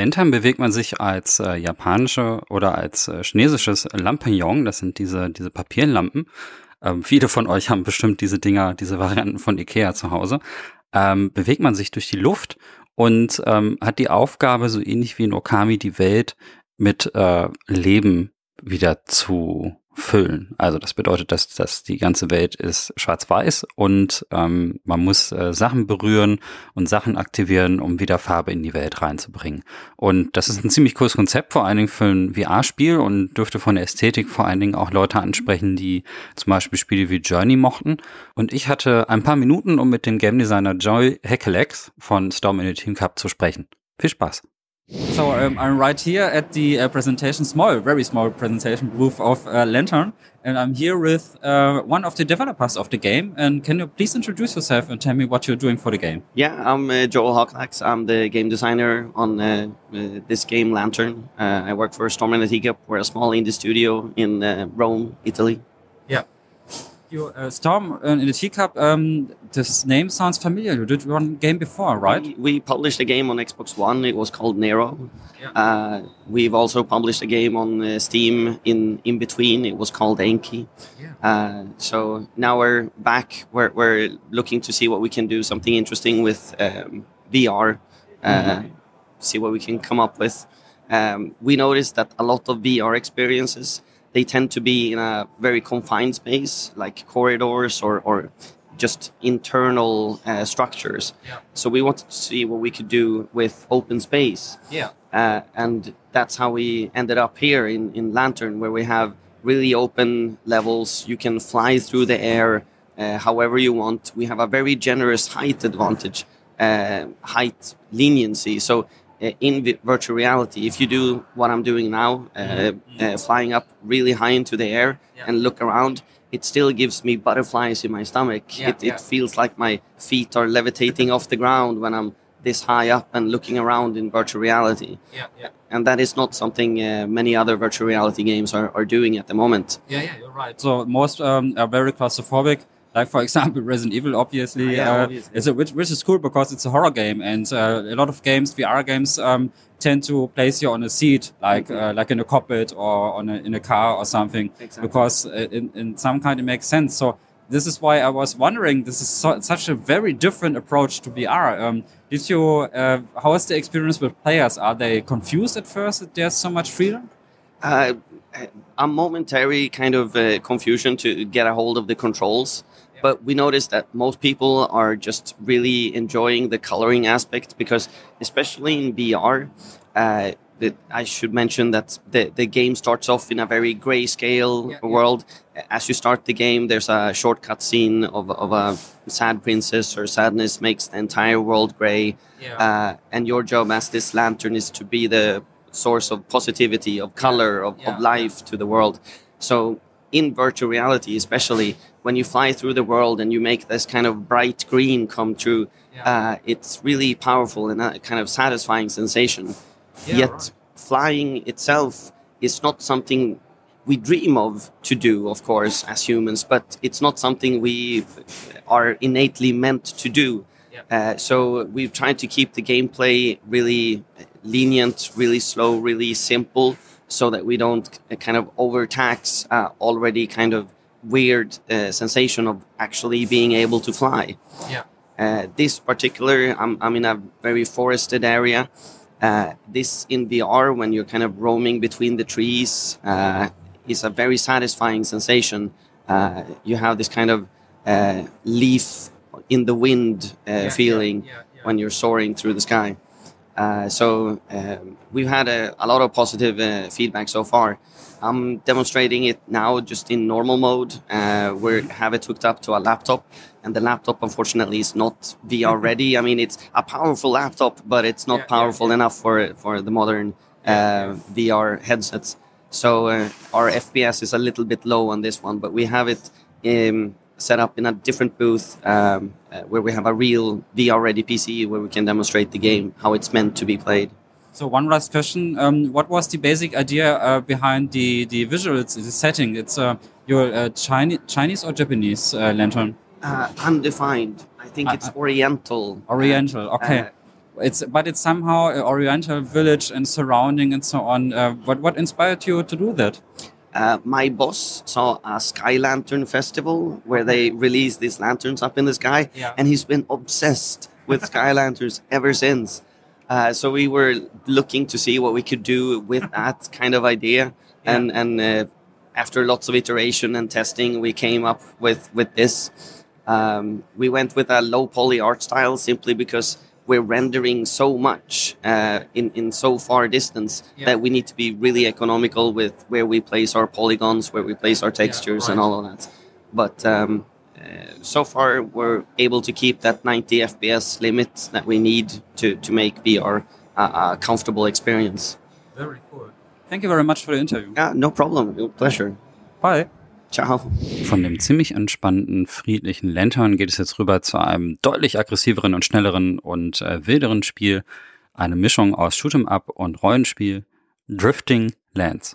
Lantern bewegt man sich als japanische oder als chinesisches Lampion. Das sind diese Papierlampen. Viele von euch haben bestimmt diese Varianten von Ikea zu Hause. Bewegt man sich durch die Luft und hat die Aufgabe, so ähnlich wie in Okami, die Welt mit Leben wieder zu füllen. Also das bedeutet, dass die ganze Welt ist schwarz-weiß und man muss Sachen berühren und Sachen aktivieren, um wieder Farbe in die Welt reinzubringen. Und das ist ein ziemlich cooles Konzept, vor allen Dingen für ein VR-Spiel und dürfte von der Ästhetik vor allen Dingen auch Leute ansprechen, die zum Beispiel Spiele wie Journey mochten. Und ich hatte ein paar Minuten, um mit dem Game Designer Joy Hekelex von Storm in the Team Cup zu sprechen. Viel Spaß! So I'm right here at the very small presentation booth of Lantern, and I'm here with one of the developers of the game. And can you please introduce yourself and tell me what you're doing for the game? Yeah, I'm Joel Hawklax. I'm the game designer on this game, Lantern. I work for Storm in the Teacup. We're a small indie studio in Rome, Italy. Yeah. You, Storm in the Teacup, this name sounds familiar. You did one game before, right? We published a game on Xbox One. It was called Nero. Yeah. We've also published a game on Steam in between. It was called Enki. Yeah. So now we're back. We're looking to see what we can do, something interesting with VR, see what we can come up with. We noticed that a lot of VR experiences, they tend to be in a very confined space, like corridors or just internal structures. Yeah. So we wanted to see what we could do with open space. Yeah. And that's how we ended up here in Lantern, where we have really open levels. You can fly through the air however you want. We have a very generous height advantage, height leniency. So in virtual reality, if you do what I'm doing now, flying up really high into the air and look around, it still gives me butterflies in my stomach. It feels like my feet are levitating off the ground when I'm this high up and looking around in virtual reality. And that is not something many other virtual reality games are doing at the moment. Yeah, you're right. So most are very claustrophobic. Like, for example, Resident Evil, obviously, which is cool because it's a horror game, and a lot of games, VR games, tend to place you on a seat, like in a cockpit or in a car or something, because in some kind it makes sense. So this is why I was wondering. This is such a very different approach to VR. Did you? How is the experience with players? Are they confused at first that there's so much freedom? A momentary kind of confusion to get a hold of the controls. But we noticed that most people are just really enjoying the coloring aspect because, especially in VR, I should mention that the game starts off in a very grayscale world. As you start the game, there's a shortcut scene of a sad princess, or sadness makes the entire world gray. And your job as this lantern is to be the source of positivity, of color, of life to the world. So in virtual reality, especially when you fly through the world and you make this kind of bright green come true, it's really powerful and a kind of satisfying sensation. Yet flying itself is not something we dream of to do, of course, as humans, but it's not something we are innately meant to do. So we've tried to keep the gameplay really lenient, really slow, really simple, so that we don't kind of overtax already kind of weird sensation of actually being able to fly. This particular, I'm in a very forested area. This in VR, when you're kind of roaming between the trees, is a very satisfying sensation. You have this kind of leaf in the wind feeling when you're soaring through the sky. So we've had a lot of positive feedback so far. I'm demonstrating it now just in normal mode. We have it hooked up to a laptop, and the laptop unfortunately is not VR ready. I mean, it's a powerful laptop, but it's not powerful enough for the modern VR headsets. So our FPS is a little bit low on this one, but we have it set up in a different booth where we have a real VR-ready PC where we can demonstrate the game, how it's meant to be played. So one last question. What was the basic idea behind the visuals, the setting? It's your Chinese or Japanese lantern? Undefined. I think it's Oriental. Oriental, okay. It's somehow an Oriental village and surrounding and so on. What inspired you to do that? My boss saw a Sky Lantern festival where they released these lanterns up in the sky, and he's been obsessed with Sky Lanterns ever since. So we were looking to see what we could do with that kind of idea, and after lots of iteration and testing, we came up with this. We went with a low poly art style simply because we're rendering so much in so far distance that we need to be really economical with where we place our polygons, where we place our textures, and all of that. But so far, we're able to keep that 90 FPS limit that we need to make VR a comfortable experience. Very cool. Thank you very much for the interview. Yeah, no problem. Pleasure. Bye. Ciao. Von dem ziemlich entspannten, friedlichen Lantern geht es jetzt rüber zu einem deutlich aggressiveren und schnelleren und wilderen Spiel. Eine Mischung aus Shoot'em-up und Rollenspiel. Drifting Lands.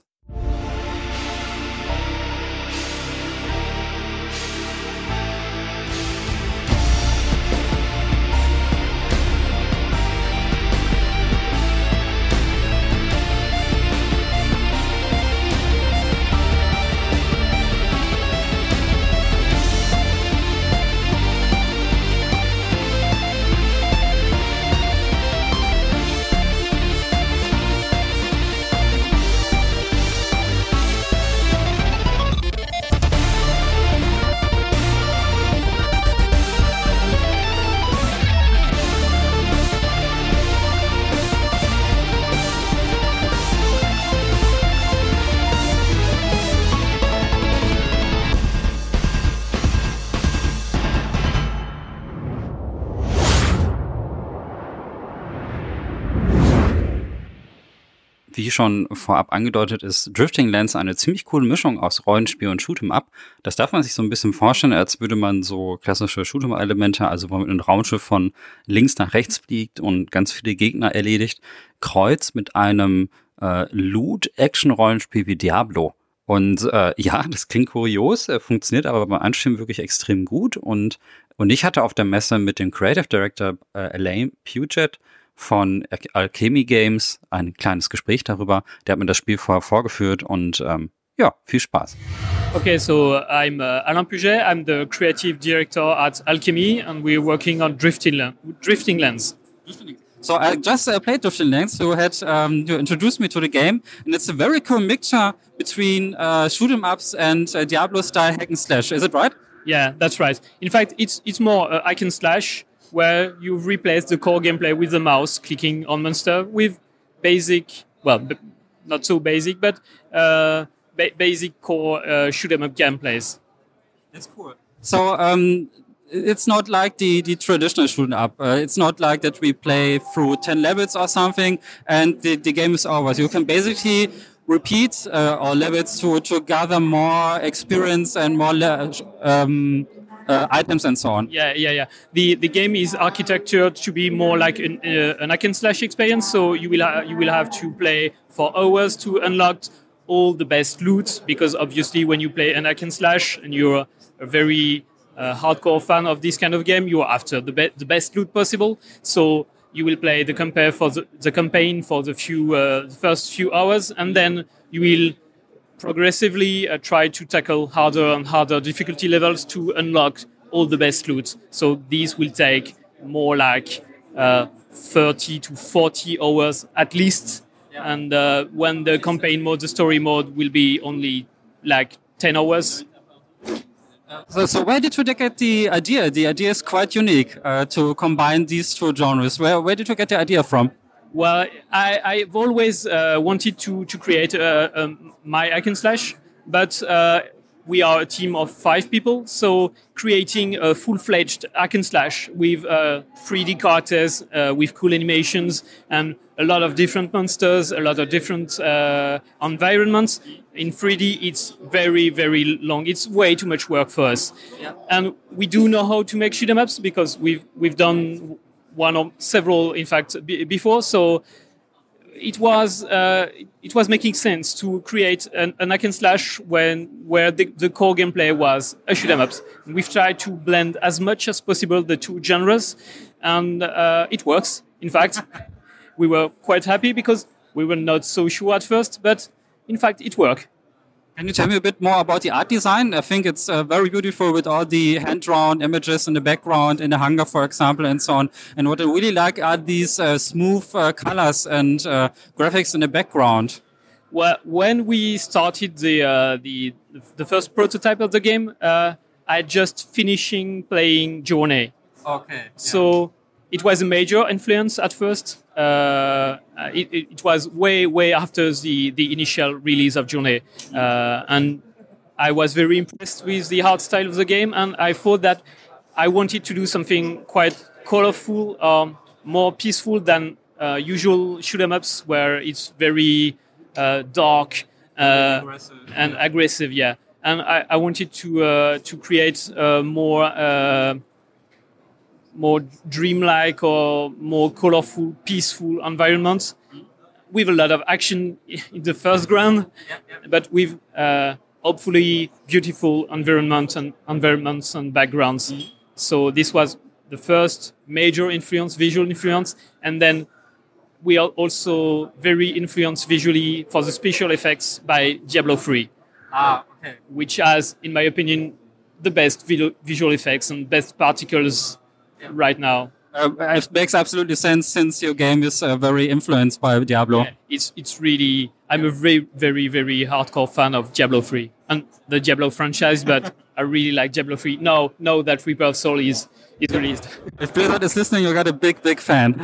Wie schon vorab angedeutet, ist Drifting Lands eine ziemlich coole Mischung aus Rollenspiel und Shoot'em-up. Das darf man sich so ein bisschen vorstellen, als würde man so klassische Shoot'em-Elemente, also wo man ein Raumschiff von links nach rechts fliegt und ganz viele Gegner erledigt, kreuzt mit einem Loot-Action-Rollenspiel wie Diablo. Und ja, das klingt kurios, funktioniert aber beim Anstimmen wirklich extrem gut. Und ich hatte auf der Messe mit dem Creative Director Alain Puget von Alchemy Games ein kleines Gespräch darüber. Der hat mir das Spiel vorher vorgeführt und ja, viel Spaß. Okay, so I'm Alain Puget. I'm the creative director at Alchemy, and we're working on Drifting Lands. So I just played Drifting Lands. You had you introduced me to the game, and it's a very cool mixture between shoot 'em ups and Diablo-style hack and slash. Is it right? Yeah, that's right. In fact, it's more hack and slash, where you've replaced the core gameplay with the mouse clicking on monster with basic, well, not so basic, but basic core shoot 'em up gameplays. That's cool. So it's not like the traditional shoot 'em up. It's not like that we play through 10 levels or something and the game is over. So you can basically repeat our levels to gather more experience and more items and so on. Yeah. The game is architectured to be more like an hack and slash experience. So you will have to play for hours to unlock all the best loot, because obviously when you play an hack and slash and you're a very hardcore fan of this kind of game, you're after the best loot possible. So you will play the campaign for the first few hours, and then you will progressively try to tackle harder and harder difficulty levels to unlock all the best loot. So these will take more like 30 to 40 hours at least. Yeah. And when the campaign mode, the story mode, will be only like 10 hours. So where did you get the idea? The idea is quite unique to combine these two genres. Where did you get the idea from? Well, I've always wanted to create my hack and slash, but we are a team of 5 people, so creating a full-fledged hack and slash with 3D characters, with cool animations, and a lot of different monsters, a lot of different environments. In 3D, it's very, very long. It's way too much work for us. Yeah. And we do know how to make shoot 'em ups because we've done one or several, in fact, before. So it was making sense to create an hack and slash where the core gameplay was a shoot 'em ups. We've tried to blend as much as possible the two genres, and it works. In fact, we were quite happy because we were not so sure at first, but in fact, it worked. Can you tell me a bit more about the art design? I think it's very beautiful with all the hand-drawn images in the background, in the hangar, for example, and so on. And what I really like are these smooth colors and graphics in the background. Well, when we started the first prototype of the game, I just finishing playing Journey. Okay. So it was a major influence at first. It was way after the initial release of Journey. And I was very impressed with the art style of the game, and I thought that I wanted to do something quite colorful, more peaceful than usual shoot 'em ups, where it's very dark and aggressive. Yeah, and I wanted to create more dreamlike or more colorful, peaceful environments with a lot of action in the first ground, but with hopefully beautiful environments and backgrounds. So this was the first major influence, visual influence, and then we are also very influenced visually for the special effects by Diablo 3, which has, in my opinion, the best visual effects and best particles right now. It makes absolutely sense since your game is very influenced by Diablo. Yeah, it's really, I'm a very, very, very hardcore fan of Diablo 3 and the Diablo franchise, but I really like Diablo 3 now that Reaper of Soul is released. If Blizzard is listening, you got a big fan.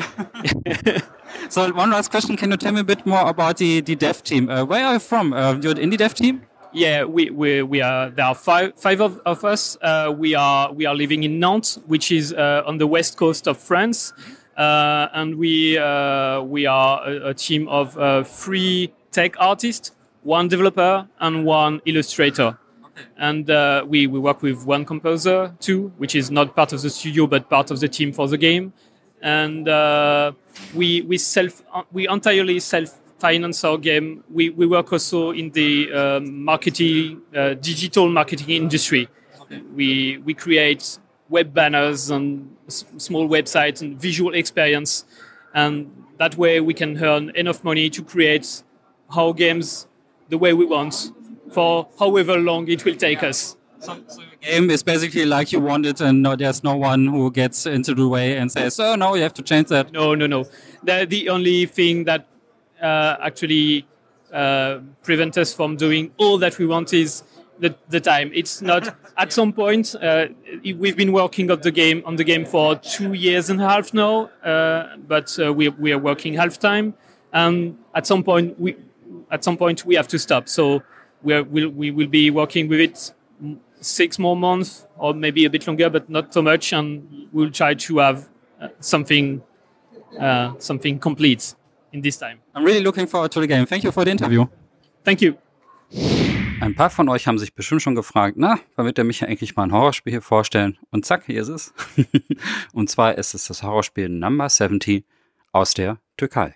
So one last question, can you tell me a bit more about the dev team? Where are you from? You're the indie dev team? Yeah, we are. There are five of us. We are living in Nantes, which is on the west coast of France, and we are a team of 3 tech artists, 1 developer, and 1 illustrator. Okay. And we work with 1 composer too, which is not part of the studio but part of the team for the game. And we entirely self-finance our game. We work also in the marketing, digital marketing industry. Okay. We create web banners and small websites and visual experience, and that way we can earn enough money to create our games the way we want for however long it will take us. So your game is basically like you want it, and there's no one who gets into the way and says, "Oh no, you have to change that." No. The only thing that actually prevents us from doing all that we want is the time. It's not. At some point, we've been working on the game for 2.5 years now, but we are working half time, and at some point we have to stop. So we will be working with it 6 more months or maybe a bit longer, but not so much, and we'll try to have something complete in this time. I'm really looking forward to the game. Thank you for the interview. Thank you. Ein paar von euch haben sich bestimmt schon gefragt, na, wann wird der Micha eigentlich mal ein Horrorspiel hier vorstellen? Und zack, hier ist es. Und zwar ist es das Horrorspiel Number 70 aus der Türkei.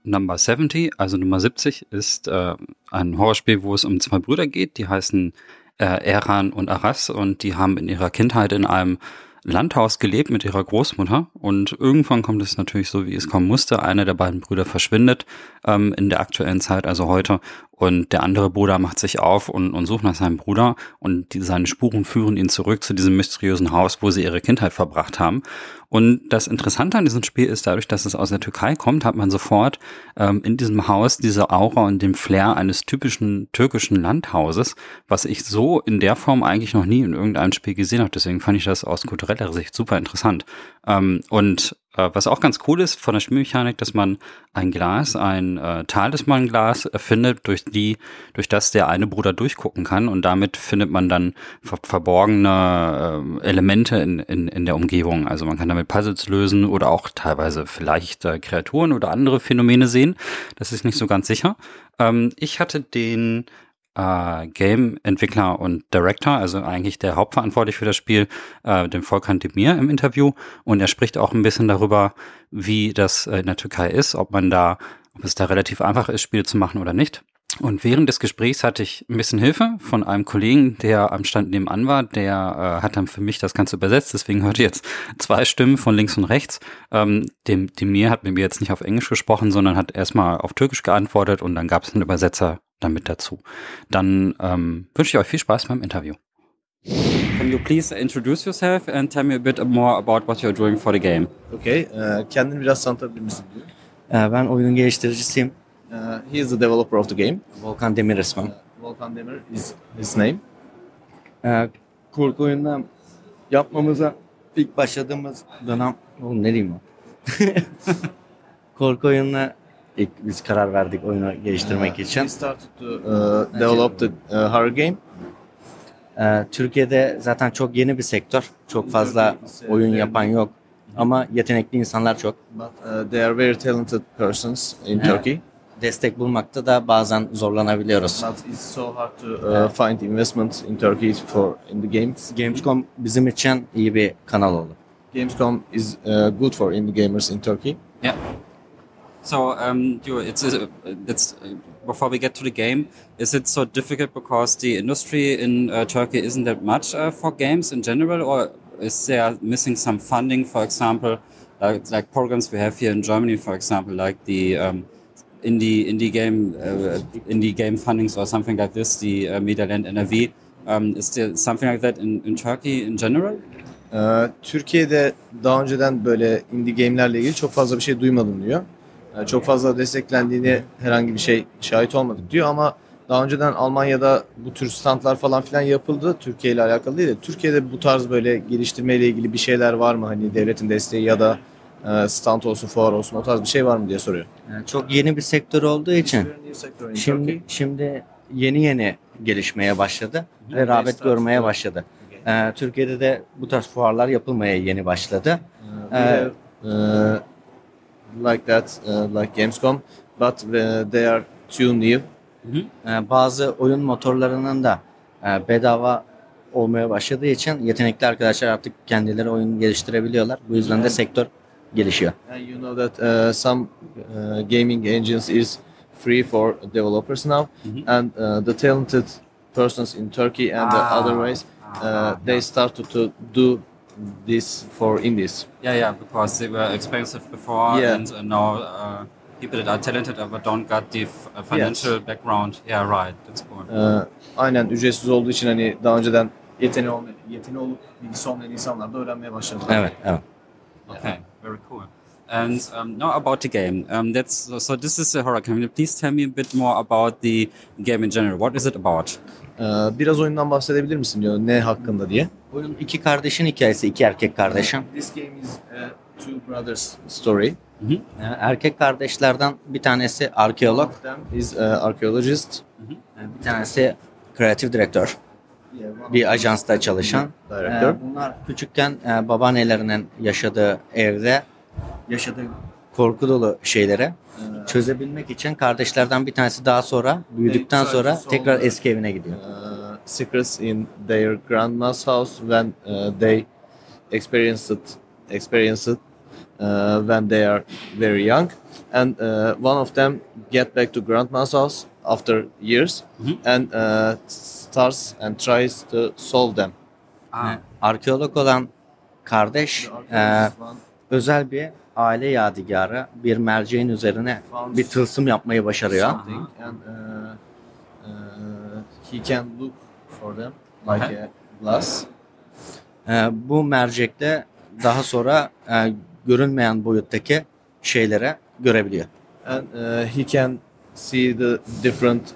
Number 70, also Nummer 70, ist ein Horrorspiel, wo es um zwei Brüder geht, die heißen Eran und Aras und die haben in ihrer Kindheit in einem Landhaus gelebt mit ihrer Großmutter und irgendwann kommt es natürlich so, wie es kommen musste. Einer der beiden Brüder verschwindet in der aktuellen Zeit, also heute, und der andere Bruder macht sich auf und sucht nach seinem Bruder und seine Spuren führen ihn zurück zu diesem mysteriösen Haus, wo sie ihre Kindheit verbracht haben. Und das Interessante an diesem Spiel ist, dadurch, dass es aus der Türkei kommt, hat man sofort in diesem Haus diese Aura und den Flair eines typischen türkischen Landhauses, was ich so in der Form eigentlich noch nie in irgendeinem Spiel gesehen habe. Deswegen fand ich das aus kultureller Sicht super interessant. Was auch ganz cool ist von der Spielmechanik, dass man ein Glas, ein Talisman-Glas findet, durch das der eine Bruder durchgucken kann und damit findet man dann verborgene Elemente in der Umgebung. Also man kann damit Puzzles lösen oder auch teilweise vielleicht Kreaturen oder andere Phänomene sehen. Das ist nicht so ganz sicher. Ich hatte den Game-Entwickler und Director, also eigentlich der Hauptverantwortlich für das Spiel, den Volkan Demir im Interview, und er spricht auch ein bisschen darüber, wie das in der Türkei ist, ob es da relativ einfach ist, Spiele zu machen oder nicht. Und während des Gesprächs hatte ich ein bisschen Hilfe von einem Kollegen, der am Stand nebenan war, der hat dann für mich das Ganze übersetzt, deswegen hörte ich jetzt zwei Stimmen von links und rechts. Demir hat mit mir jetzt nicht auf Englisch gesprochen, sondern hat erstmal auf Türkisch geantwortet und dann gab es einen Übersetzer damit dazu. Dann wünsche ich euch viel Spaß beim Interview. Can you please introduce yourself and tell me a bit more about what you're doing for the game? Okay, kendini biraz tanıtabilir misin diyor. Ben oyunun geliştiricisiyim. He is the developer of the game. Volkan Demir ismim. Volkan Demir is his name. Korku oyununu yapmamıza ilk başladığımız dönem... Oğlum ne diyeyim ben? Korku oyununa ilk biz karar verdik oyunu geliştirmek için. He started to develop the horror game. Türkiye'de zaten çok yeni bir sektör. Çok fazla oyun yapan yok. Ama yetenekli insanlar çok. But they are very talented persons in Turkey. Destek bulmakta da bazen zorlanabiliyoruz. But it's so hard to find investment in Turkey in the games. Gamescom bizim için iyi bir kanal oldu. Gamescom is good for indie gamers in Turkey. Yeah. So, before we get to the game, is it so difficult because the industry in Turkey isn't that much for games in general, or is there missing some funding, for example, like programs we have here in Germany, for example, like the indie game fundings or something like this, the Medialand NRW? Is there something like that in Turkey in general? Türkiye'de daha önceden böyle indie game'lerle ilgili çok fazla bir şey duymadım diyor. Çok fazla desteklendiğini herhangi bir şey şahit olmadık diyor ama daha önceden Almanya'da bu tür standlar falan filan yapıldı. Türkiye ile alakalı değil de Türkiye'de bu tarz böyle geliştirmeyle ilgili bir şeyler var mı? Hani devletin desteği ya da stand olsun, fuar olsun, o tarz bir şey var mı diye soruyor. Çok yeni bir sektör olduğu için şimdi yeni gelişmeye başladı ve rağbet görmeye başladı. Türkiye'de de bu tarz fuarlar yapılmaya yeni başladı. Like that, like Gamescom, but they are too new. Bazı oyun motorlarının da bedava olmaya başladığı için yetenekli arkadaşlar artık kendileri oyun geliştirebiliyorlar. Bu yüzden de sektör gelişiyor. And you know that some gaming engines is free for developers now, and the talented persons in Turkey and the other ways, they started to do this for indies. Yeah, because they were expensive before, and now people that are talented but don't got the financial background. Yeah, right. That's cool. Aynen, ücretsiz olduğu için hani daha önceden yeteneği olup bilgisi olmayan insanlar da öğrenmeye başladı. Evet. Okay, very cool. And now about the game. So this is a horror game. Please tell me a bit more about the game in general. What is it about? Biraz oyundan bahsedebilir misin diyor, ne hakkında diye. Oyun iki kardeşin hikayesi, iki erkek kardeşin. This game is a two brothers story. Erkek kardeşlerden bir tanesi arkeolog. One of them is archaeologist. Bir tanesi creative director. Bir ajansta çalışan. Bunlar küçükken babaannelerinin yaşadığı evde yaşadığı korku dolu şeyleri çözebilmek için kardeşlerden bir tanesi daha sonra büyüdükten sonra tekrar eski evine gidiyor. Secrets in their grandma's house when they experienced when they are very young, and one of them get back to grandma's house after years and starts and tries to solve them. Arkeolog olan kardeş özel bir aile yadigarı bir merceğin üzerine bir tılsım yapmayı başarıyor. And he can look for them like a glass. Bu mercekte daha sonra görünmeyen boyuttaki şeyleri görebiliyor. And he can see the different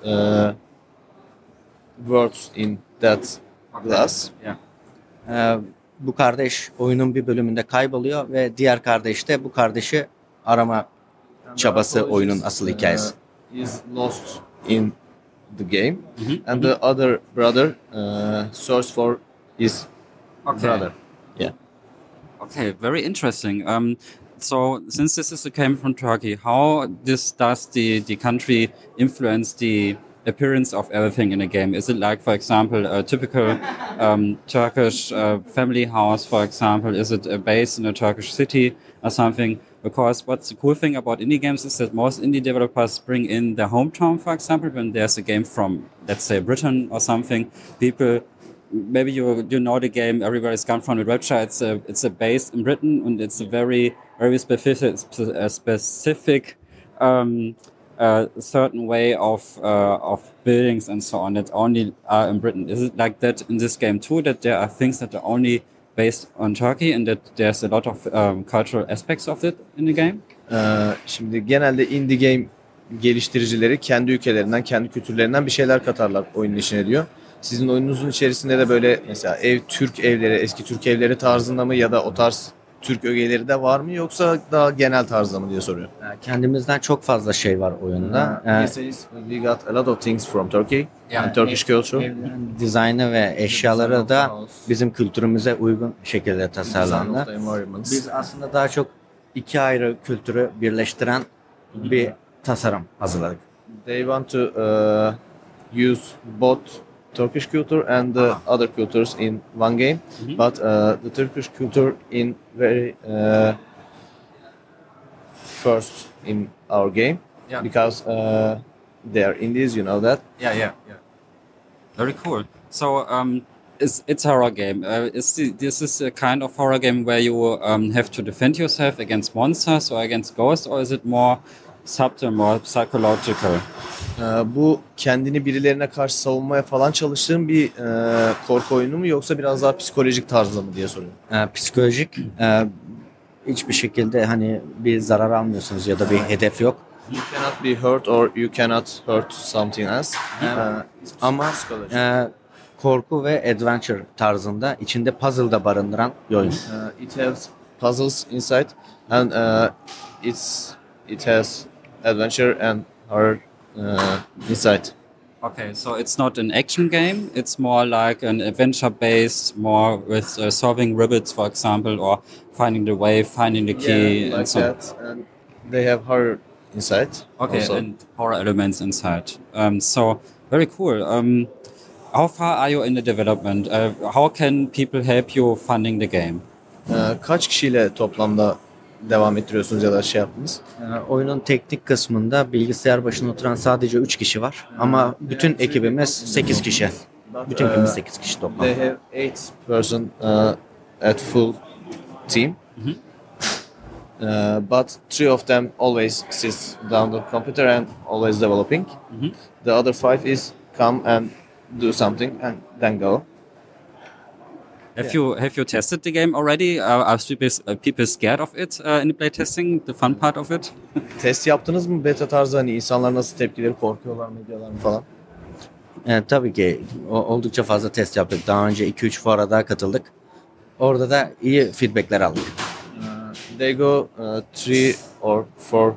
words in that glass. Bu kardeş oyunun bir bölümünde kayboluyor ve diğer kardeş de bu kardeşi arama çabası oyunun asıl hikayesi. Is lost in the game, and the other brother searches for his brother. Yeah. Okay, very interesting. So, since this is a game from Turkey, how does the country influence the appearance of everything in a game? Is it like, for example, a typical Turkish family house, for example? Is it based in a Turkish city or something? Because what's the cool thing about indie games is that most indie developers bring in their hometown, for example, when there's a game from, let's say, Britain or something. People, maybe you know the game, everybody's come from the website. It's a base in Britain, and it's a very specific certain way of buildings and so on that only are in Britain. Is it like that in this game too, that there are things that are only based on Turkey and that there's a lot of cultural aspects of it in the game? Şimdi genelde indie game geliştiricileri kendi ülkelerinden, kendi kültürlerinden bir şeyler katarlar oyunun içine diyor. Sizin oyununuzun içerisinde de böyle mesela Türk evleri, eski Türk evleri tarzında mı ya da o tarz Türk ögeleri de var mı yoksa daha genel tarzda mı diye soruyor. Kendimizden çok fazla şey var oyunda. He says we got a lot of things from Turkey and Turkish culture. Evlerin dizaynı ve eşyaları da bizim kültürümüze uygun şekilde tasarlandı. Biz aslında daha çok iki ayrı kültürü birleştiren bir tasarım hazırladık. They want to use both Turkish culture and the other cultures in one game, but the Turkish culture in very first in our game because they are Indies, you know that. Yeah. Very cool. So it's a horror game. This is a kind of horror game where you have to defend yourself against monsters or against ghosts, or is it more subtle, more psychological? Bu kendini birilerine karşı savunmaya falan çalıştığın bir korku oyunu mu yoksa biraz daha psikolojik tarzda mı diye soruyor. Psikolojik. Hiçbir şekilde hani bir zarar almıyorsunuz ya da bir hedef yok. You cannot be hurt or you cannot hurt something else. Ama korku ve adventure tarzında içinde puzzle da barındıran bir oyun. It has puzzles inside and it has adventure and horror inside. Okay, so it's not an action game. It's more like an adventure-based, more with solving riddles, for example, or finding the way, finding the key, like and so. That. And they have horror inside. Okay, also. and horror elements inside. So very cool. How far are you in the development? How can people help you funding the game? Kaç kişiyle toplamda devam ettiriyorsunuz ya da şey yaptınız? Oyunun teknik kısmında bilgisayar başına oturan sadece 3 kişi var. Ama bütün ekibimiz 8 kişi. Bütün ekibimiz 8 kişi toplam. They have 8 person at full team. But 3 of them always sits down the computer and always developing. The other 5 is come and do something and then go. Have you tested the game already? Are people scared of it in the playtesting? The fun part of it? Test yaptınız mı beta tarzı hani insanlar nasıl tepkileri korkuyorlar mı ediyorlar mı falan? Tabii ki oldukça fazla test yaptık. Daha önce 2-3 fuara daha katıldık. Orada da iyi feedbackler aldık. They go 3 or 4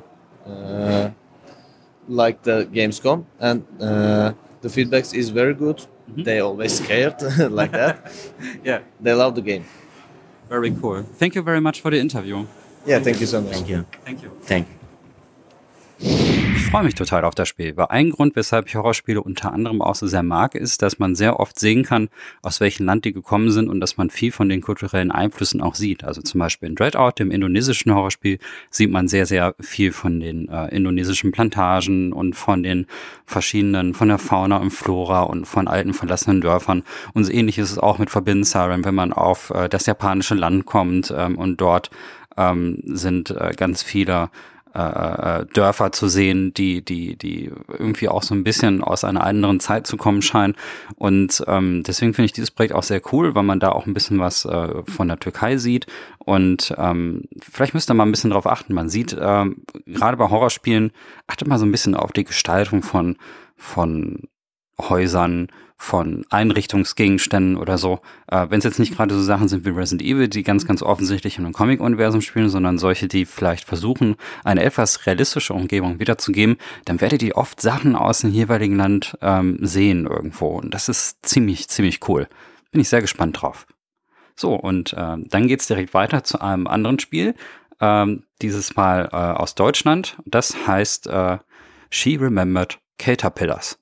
like the Gamescom and the feedback is very good. They always scared like that. Yeah. They love the game. Very cool. Thank you very much for the interview. Yeah, thank you so much. Thank you. Thank you. Thank you. freue mich total auf das Spiel. Weil ein Grund, weshalb ich Horrorspiele unter anderem auch so sehr mag, ist, dass man sehr oft sehen kann, aus welchem Land die gekommen sind und dass man viel von den kulturellen Einflüssen auch sieht. Also zum Beispiel in Dreadout, dem indonesischen Horrorspiel, sieht man sehr, sehr viel von den indonesischen Plantagen und von den verschiedenen, von der Fauna und Flora und von alten verlassenen Dörfern. Und so ähnlich ist es auch mit Forbidden Siren, wenn man auf das japanische Land kommt und dort sind ganz viele Dörfer zu sehen, die irgendwie auch so ein bisschen aus einer anderen Zeit zu kommen scheinen. Und deswegen finde ich dieses Projekt auch sehr cool, weil man da auch ein bisschen was von der Türkei sieht. Und vielleicht müsst ihr mal ein bisschen drauf achten. Man sieht, gerade bei Horrorspielen, achtet mal so ein bisschen auf die Gestaltung von Häusern, von Einrichtungsgegenständen oder so. Wenn es jetzt nicht gerade so Sachen sind wie Resident Evil, die ganz, ganz offensichtlich in einem Comic-Universum spielen, sondern solche, die vielleicht versuchen, eine etwas realistische Umgebung wiederzugeben, dann werdet ihr oft Sachen aus dem jeweiligen Land sehen irgendwo. Und das ist ziemlich, ziemlich cool. Bin ich sehr gespannt drauf. So, und dann geht's direkt weiter zu einem anderen Spiel. Dieses Mal aus Deutschland. Das heißt She Remembered Caterpillars.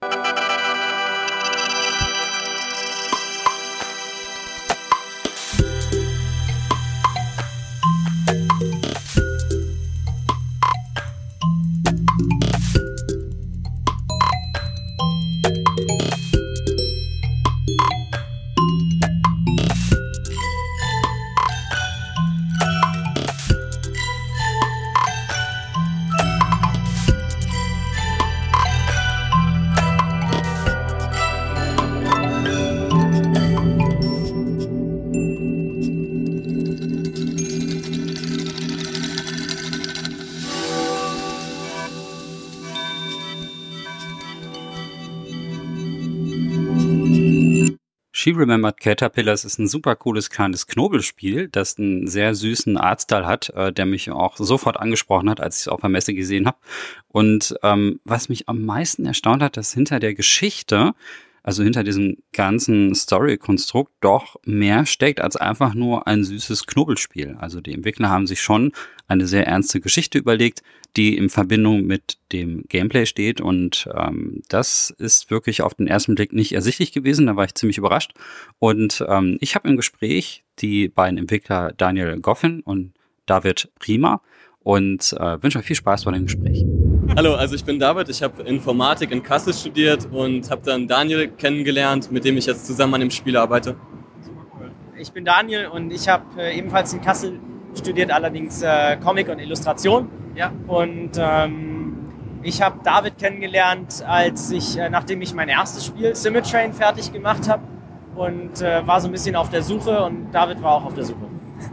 She Remembered Caterpillars ist ein super cooles kleines Knobelspiel, das einen sehr süßen Artstyle hat, der mich auch sofort angesprochen hat, als ich es auf der Messe gesehen habe. Und was mich am meisten erstaunt hat, dass hinter der Geschichte, also hinter diesem ganzen Story-Konstrukt, doch mehr steckt als einfach nur ein süßes Knobelspiel. Also die Entwickler haben sich schon eine sehr ernste Geschichte überlegt, die in Verbindung mit dem Gameplay steht, und das ist wirklich auf den ersten Blick nicht ersichtlich gewesen, da war ich ziemlich überrascht. Und ich habe im Gespräch die beiden Entwickler Daniel Goffin und David Prima und wünsche euch viel Spaß bei dem Gespräch. Hallo, also ich bin David, ich habe Informatik in Kassel studiert und habe dann Daniel kennengelernt, mit dem ich jetzt zusammen an dem Spiel arbeite. Ich bin Daniel und ich habe ebenfalls in Kassel studiert, allerdings Comic und Illustration. Ja. Und ich habe David kennengelernt, nachdem ich mein erstes Spiel, Symmetrain, fertig gemacht habe und war so ein bisschen auf der Suche, und David war auch auf der Suche.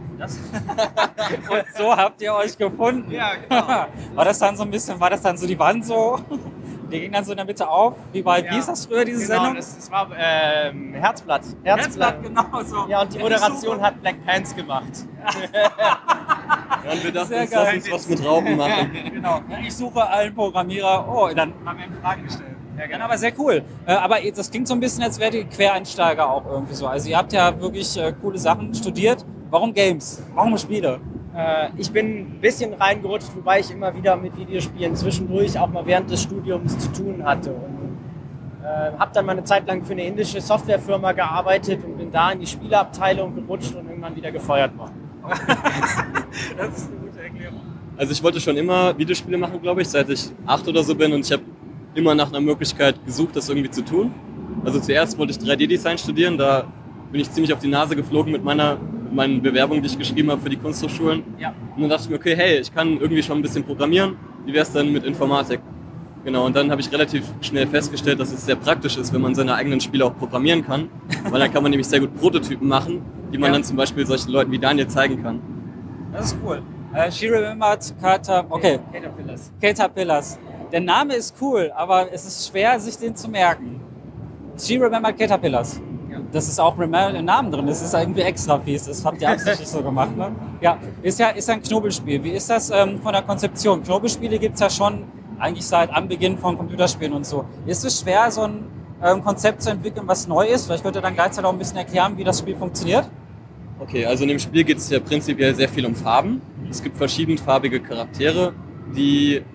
Und so habt ihr euch gefunden. Ja, genau. War das dann so die Wand so? Die ging dann so in der Mitte auf. Wie hieß das früher, diese Sendung? Das war Herzblatt. Herzblatt, genau so. Ja, und die Moderation hat Black Pants gemacht. Ja, und wir dachten, lass uns was mit Rauchen machen. Genau. Ich suche einen Programmierer. Oh, dann haben wir ihm Fragen gestellt. Ja, genau, aber sehr cool. Aber das klingt so ein bisschen, als wärt ihr Quereinsteiger auch irgendwie so. Also ihr habt ja wirklich coole Sachen studiert. Warum Games? Warum Spiele? Ich bin ein bisschen reingerutscht, wobei ich immer wieder mit Videospielen zwischendurch auch mal während des Studiums zu tun hatte. Und habe dann mal eine Zeit lang für eine indische Softwarefirma gearbeitet und bin da in die Spieleabteilung gerutscht und irgendwann wieder gefeuert worden. Das ist eine gute Erklärung. Also ich wollte schon immer Videospiele machen, glaube ich, seit ich 8 oder so bin, und ich habe immer nach einer Möglichkeit gesucht, das irgendwie zu tun. Also zuerst wollte ich 3D-Design studieren, da bin ich ziemlich auf die Nase geflogen mit meinen Bewerbungen, die ich geschrieben habe für die Kunsthochschulen. Ja. Und dann dachte ich mir, okay, hey, ich kann irgendwie schon ein bisschen programmieren, wie wäre es dann mit Informatik? Genau, und dann habe ich relativ schnell festgestellt, dass es sehr praktisch ist, wenn man seine eigenen Spiele auch programmieren kann, weil dann kann man nämlich sehr gut Prototypen machen, die man dann zum Beispiel solchen Leuten wie Daniel zeigen kann. Das ist cool. She Remembered Caterpillars. Der Name ist cool, aber es ist schwer, sich den zu merken. She Remembered Caterpillars. Das ist auch im Namen drin, das ist irgendwie extra fies, das habt ihr absichtlich so gemacht, ne? Ja, ist ein Knobelspiel. Wie ist das von der Konzeption? Knobelspiele gibt es ja schon eigentlich seit Anbeginn von Computerspielen und so. Ist es schwer, so ein Konzept zu entwickeln, was neu ist? Vielleicht könnt ihr dann gleichzeitig auch ein bisschen erklären, wie das Spiel funktioniert. Okay, also in dem Spiel geht es ja prinzipiell sehr viel um Farben. Es gibt verschiedenfarbige Charaktere, die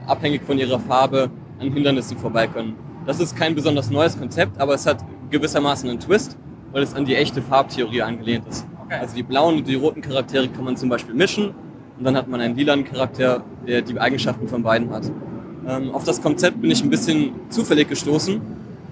abhängig von ihrer Farbe an Hindernissen vorbei können. Das ist kein besonders neues Konzept, aber es hat gewissermaßen einen Twist, weil es an die echte Farbtheorie angelehnt ist. Okay. Also die blauen und die roten Charaktere kann man zum Beispiel mischen und dann hat man einen lilanen Charakter, der die Eigenschaften von beiden hat. Auf das Konzept bin ich ein bisschen zufällig gestoßen.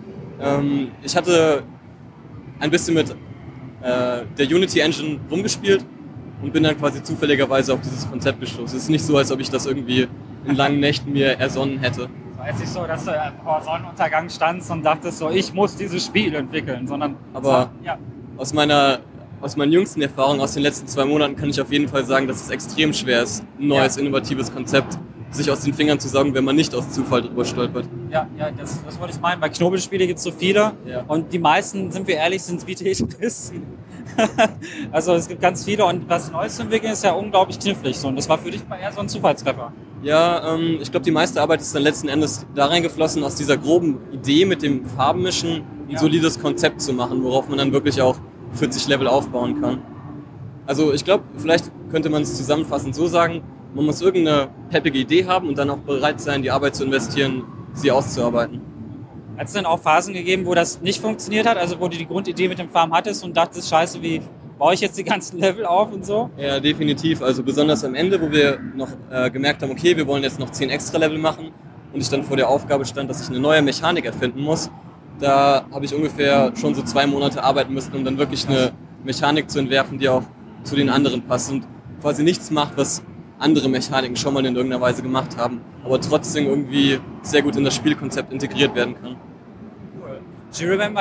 Ich hatte ein bisschen mit der Unity Engine rumgespielt und bin dann quasi zufälligerweise auf dieses Konzept gestoßen. Es ist nicht so, als ob ich das irgendwie in langen Nächten mir ersonnen hätte. Es ist nicht so, dass du vor Sonnenuntergang standst und dachtest so, ich muss dieses Spiel entwickeln, sondern... Aber aus meinen jüngsten Erfahrungen aus den letzten 2 Monaten kann ich auf jeden Fall sagen, dass es extrem schwer ist, ein neues, innovatives Konzept sich aus den Fingern zu saugen, wenn man nicht aus Zufall drüber stolpert. Ja, das wollte ich meinen. Bei Knobelspielen gibt es so viele und die meisten, sind wir ehrlich, sind wie Tetris. Also es gibt ganz viele und was Neues zu entwickeln ist ja unglaublich knifflig. So. Und das war für dich eher so ein Zufallstreffer. Ja, ich glaube, die meiste Arbeit ist dann letzten Endes da reingeflossen, aus dieser groben Idee mit dem Farbenmischen ein solides Konzept zu machen, worauf man dann wirklich auch 40 Level aufbauen kann. Also ich glaube, vielleicht könnte man es zusammenfassend so sagen, man muss irgendeine peppige Idee haben und dann auch bereit sein, die Arbeit zu investieren, sie auszuarbeiten. Hat es denn auch Phasen gegeben, wo das nicht funktioniert hat, also wo du die Grundidee mit dem Farben hattest und dachtest, scheiße, wie baue ich jetzt die ganzen Level auf und so? Ja, definitiv. Also besonders am Ende, wo wir noch gemerkt haben, okay, wir wollen jetzt noch 10 extra Level machen und ich dann vor der Aufgabe stand, dass ich eine neue Mechanik erfinden muss. Da habe ich ungefähr schon so 2 Monate arbeiten müssen, um dann wirklich eine Mechanik zu entwerfen, die auch zu den anderen passt und quasi nichts macht, was andere Mechaniken schon mal in irgendeiner Weise gemacht haben, aber trotzdem irgendwie sehr gut in das Spielkonzept integriert werden kann. Cool. Do you remember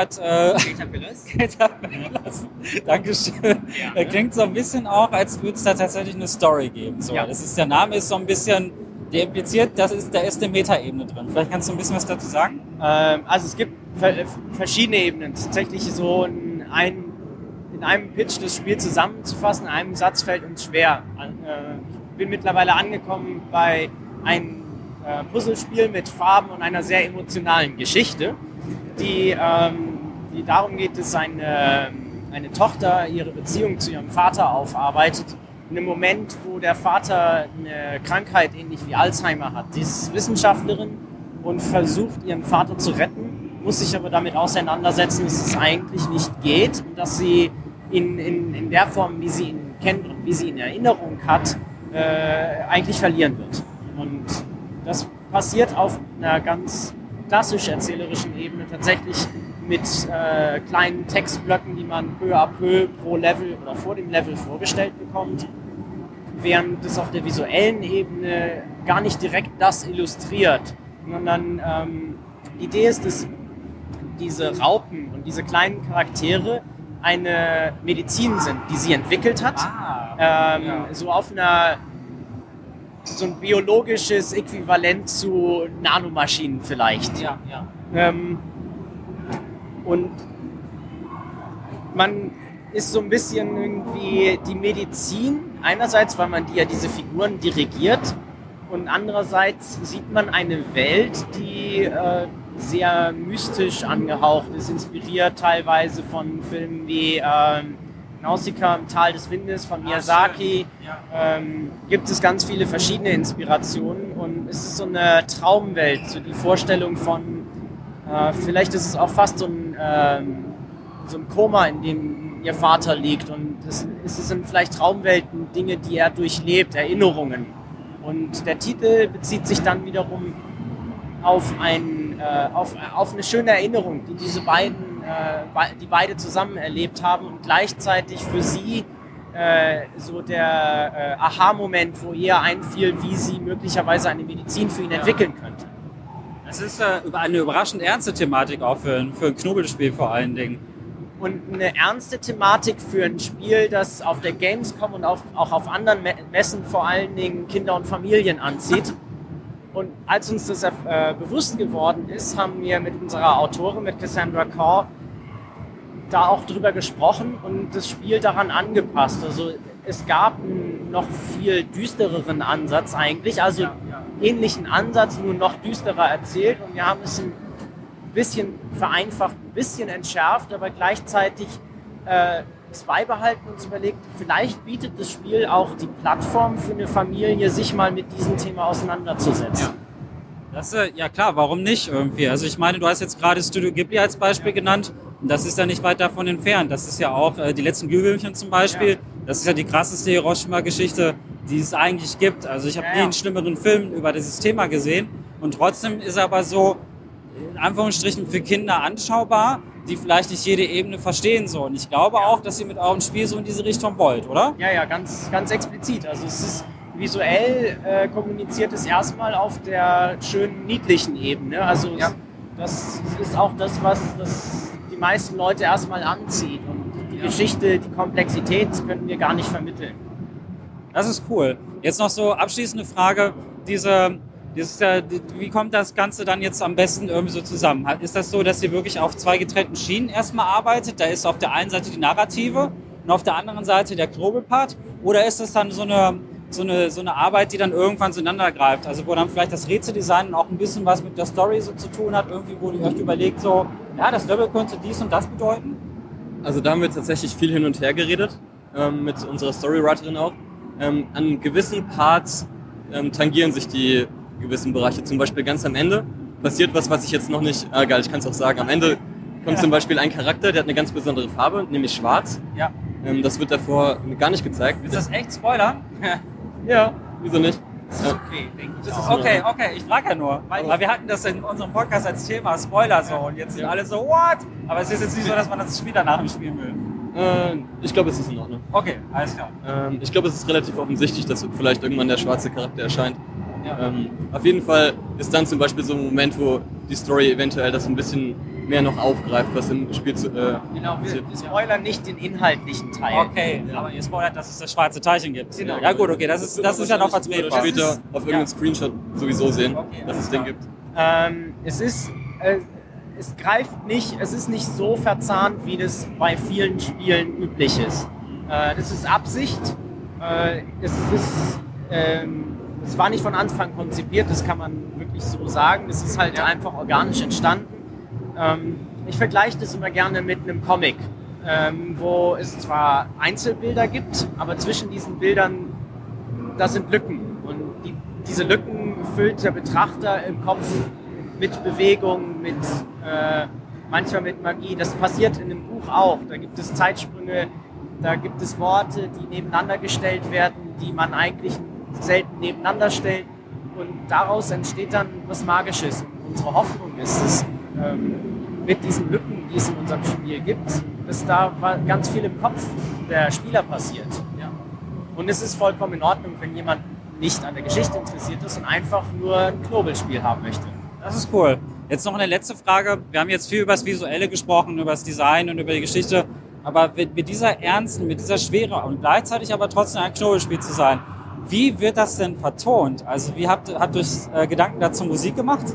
Caterpillars? Dankeschön. Ja, klingt so ein bisschen auch, als würde es da tatsächlich eine Story geben. So. Ja. Das ist, der Name ist so ein bisschen, der impliziert, da ist eine Meta-Ebene drin. Vielleicht kannst du ein bisschen was dazu sagen? Also es gibt verschiedene Ebenen. Tatsächlich so in einem Pitch das Spiel zusammenzufassen, in einem Satz fällt uns schwer. Ich bin mittlerweile angekommen bei einem Puzzlespiel mit Farben und einer sehr emotionalen Geschichte, die darum geht, dass eine Tochter ihre Beziehung zu ihrem Vater aufarbeitet. In einem Moment, wo der Vater eine Krankheit ähnlich wie Alzheimer hat. Sie ist Wissenschaftlerin und versucht, ihren Vater zu retten, muss sich aber damit auseinandersetzen, dass es eigentlich nicht geht und dass sie in der Form, wie sie ihn kennt und wie sie ihn in Erinnerung hat, eigentlich verlieren wird. Und das passiert auf einer ganz klassisch erzählerischen Ebene tatsächlich mit kleinen Textblöcken, die man peu à peu pro Level oder vor dem Level vorgestellt bekommt, während es auf der visuellen Ebene gar nicht direkt das illustriert, sondern die Idee ist, dass diese Raupen und diese kleinen Charaktere eine Medizin sind, die sie entwickelt hat. So auf so ein biologisches Äquivalent zu Nanomaschinen vielleicht. Und man ist so ein bisschen irgendwie die Medizin, einerseits, weil man diese Figuren dirigiert und andererseits sieht man eine Welt, die sehr mystisch angehaucht ist, inspiriert teilweise von Filmen wie Nausicaa im Tal des Windes von Miyazaki. Gibt es ganz viele verschiedene Inspirationen und es ist so eine Traumwelt, so die Vorstellung von, vielleicht ist es auch fast so ein Koma, in dem ihr Vater liegt und es sind vielleicht Traumwelten, Dinge, die er durchlebt, Erinnerungen. Und der Titel bezieht sich dann wiederum auf eine schöne Erinnerung, die die beide zusammen erlebt haben und gleichzeitig für sie so der Aha-Moment, wo ihr einfiel, wie sie möglicherweise eine Medizin für ihn entwickeln könnte. Es ist eine überraschend ernste Thematik auch für ein Knobelspiel vor allen Dingen. Und eine ernste Thematik für ein Spiel, das auf der Gamescom und auch auf anderen Messen vor allen Dingen Kinder und Familien anzieht. Und als uns das bewusst geworden ist, haben wir mit unserer Autorin, mit Cassandra Kaur, da auch drüber gesprochen und das Spiel daran angepasst. Also es gab einen noch viel düstereren Ansatz eigentlich, also ähnlichen Ansatz, nur noch düsterer erzählt. Und wir haben es ein bisschen vereinfacht, ein bisschen entschärft, aber gleichzeitig es beibehalten und uns überlegt, vielleicht bietet das Spiel auch die Plattform für eine Familie, sich mal mit diesem Thema auseinanderzusetzen. Das, ja klar, warum nicht irgendwie? Also ich meine, du hast jetzt gerade Studio Ghibli als Beispiel genannt und das ist ja nicht weit davon entfernt. Das ist ja auch die letzten Glühwürmchen zum Beispiel. Ja. Das ist ja die krasseste Hiroshima-Geschichte, die es eigentlich gibt. Also ich habe nie einen schlimmeren Film über dieses Thema gesehen und trotzdem ist er aber so, in Anführungsstrichen, für Kinder anschaubar, die vielleicht nicht jede Ebene verstehen so. Und ich glaube auch, dass ihr mit eurem Spiel so in diese Richtung wollt, oder? Ja, ganz, ganz explizit. Also es ist visuell kommuniziert es erstmal auf der schönen, niedlichen Ebene. Also das ist auch das, was die meisten Leute erstmal anzieht. Und die Geschichte, die Komplexität können wir gar nicht vermitteln. Das ist cool. Jetzt noch so abschließende Frage. Wie kommt das Ganze dann jetzt am besten irgendwie so zusammen? Ist das so, dass ihr wirklich auf zwei getrennten Schienen erstmal arbeitet? Da ist auf der einen Seite die Narrative und auf der anderen Seite der Knobelpart? Oder ist das dann so eine Arbeit, die dann irgendwann zueinander greift? Also wo dann vielleicht das Rätseldesign auch ein bisschen was mit der Story so zu tun hat? Irgendwie, wo ihr euch überlegt, so, ja, das Level könnte dies und das bedeuten? Also da haben wir tatsächlich viel hin und her geredet, mit unserer Storywriterin auch. An gewissen Parts tangieren sich die gewissen Bereiche. Zum Beispiel ganz am Ende passiert was ich jetzt noch nicht... Geil, ich kann es auch sagen. Am Ende kommt zum Beispiel ein Charakter, der hat eine ganz besondere Farbe, nämlich schwarz. Ja. Das wird davor gar nicht gezeigt. Ist das echt Spoiler? Ja, wieso nicht? Das ist okay, denke ich auch. Okay, ich frage ja nur. Weil wir hatten das in unserem Podcast als Thema, Spoiler so. Und jetzt sind alle so, what? Aber es ist jetzt nicht so, dass man das Spiel danach nicht spielen will. Ich glaube, es ist in Ordnung. Okay, alles klar. Ich glaube, es ist relativ offensichtlich, dass vielleicht irgendwann der schwarze Charakter erscheint. Ja. Auf jeden Fall ist dann zum Beispiel so ein Moment, wo die Story eventuell das ein bisschen mehr noch aufgreift, was im Spiel Genau, wir spoilern nicht den inhaltlichen Teil. Okay, aber ihr spoilert, dass es das schwarze Teilchen gibt. Genau. Ja gut, okay, das ist ja noch vertretbar. Später auf irgendeinem Screenshot sowieso sehen, dass es den gibt. Es greift nicht, es ist nicht so verzahnt, wie das bei vielen Spielen üblich ist. Das ist Absicht. Es war nicht von Anfang konzipiert, das kann man wirklich so sagen. Es ist halt einfach organisch entstanden. Ich vergleiche das immer gerne mit einem Comic, wo es zwar Einzelbilder gibt, aber zwischen diesen Bildern, da sind Lücken. Und diese Lücken füllt der Betrachter im Kopf mit Bewegung, manchmal mit Magie. Das passiert in dem Buch auch. Da gibt es Zeitsprünge, da gibt es Worte, die nebeneinander gestellt werden, die man eigentlich selten nebeneinander stellt. Und daraus entsteht dann was Magisches. Und unsere Hoffnung ist es, mit diesen Lücken, die es in unserem Spiel gibt, dass da ganz viel im Kopf der Spieler passiert. Ja. Und es ist vollkommen in Ordnung, wenn jemand nicht an der Geschichte interessiert ist und einfach nur ein Knobelspiel haben möchte. Das ist cool. Jetzt noch eine letzte Frage. Wir haben jetzt viel über das Visuelle gesprochen, über das Design und über die Geschichte. Aber mit dieser Ernsten, mit dieser Schwere und gleichzeitig aber trotzdem ein Knobelspiel zu sein, wie wird das denn vertont? Also habt ihr euch Gedanken dazu Musik gemacht?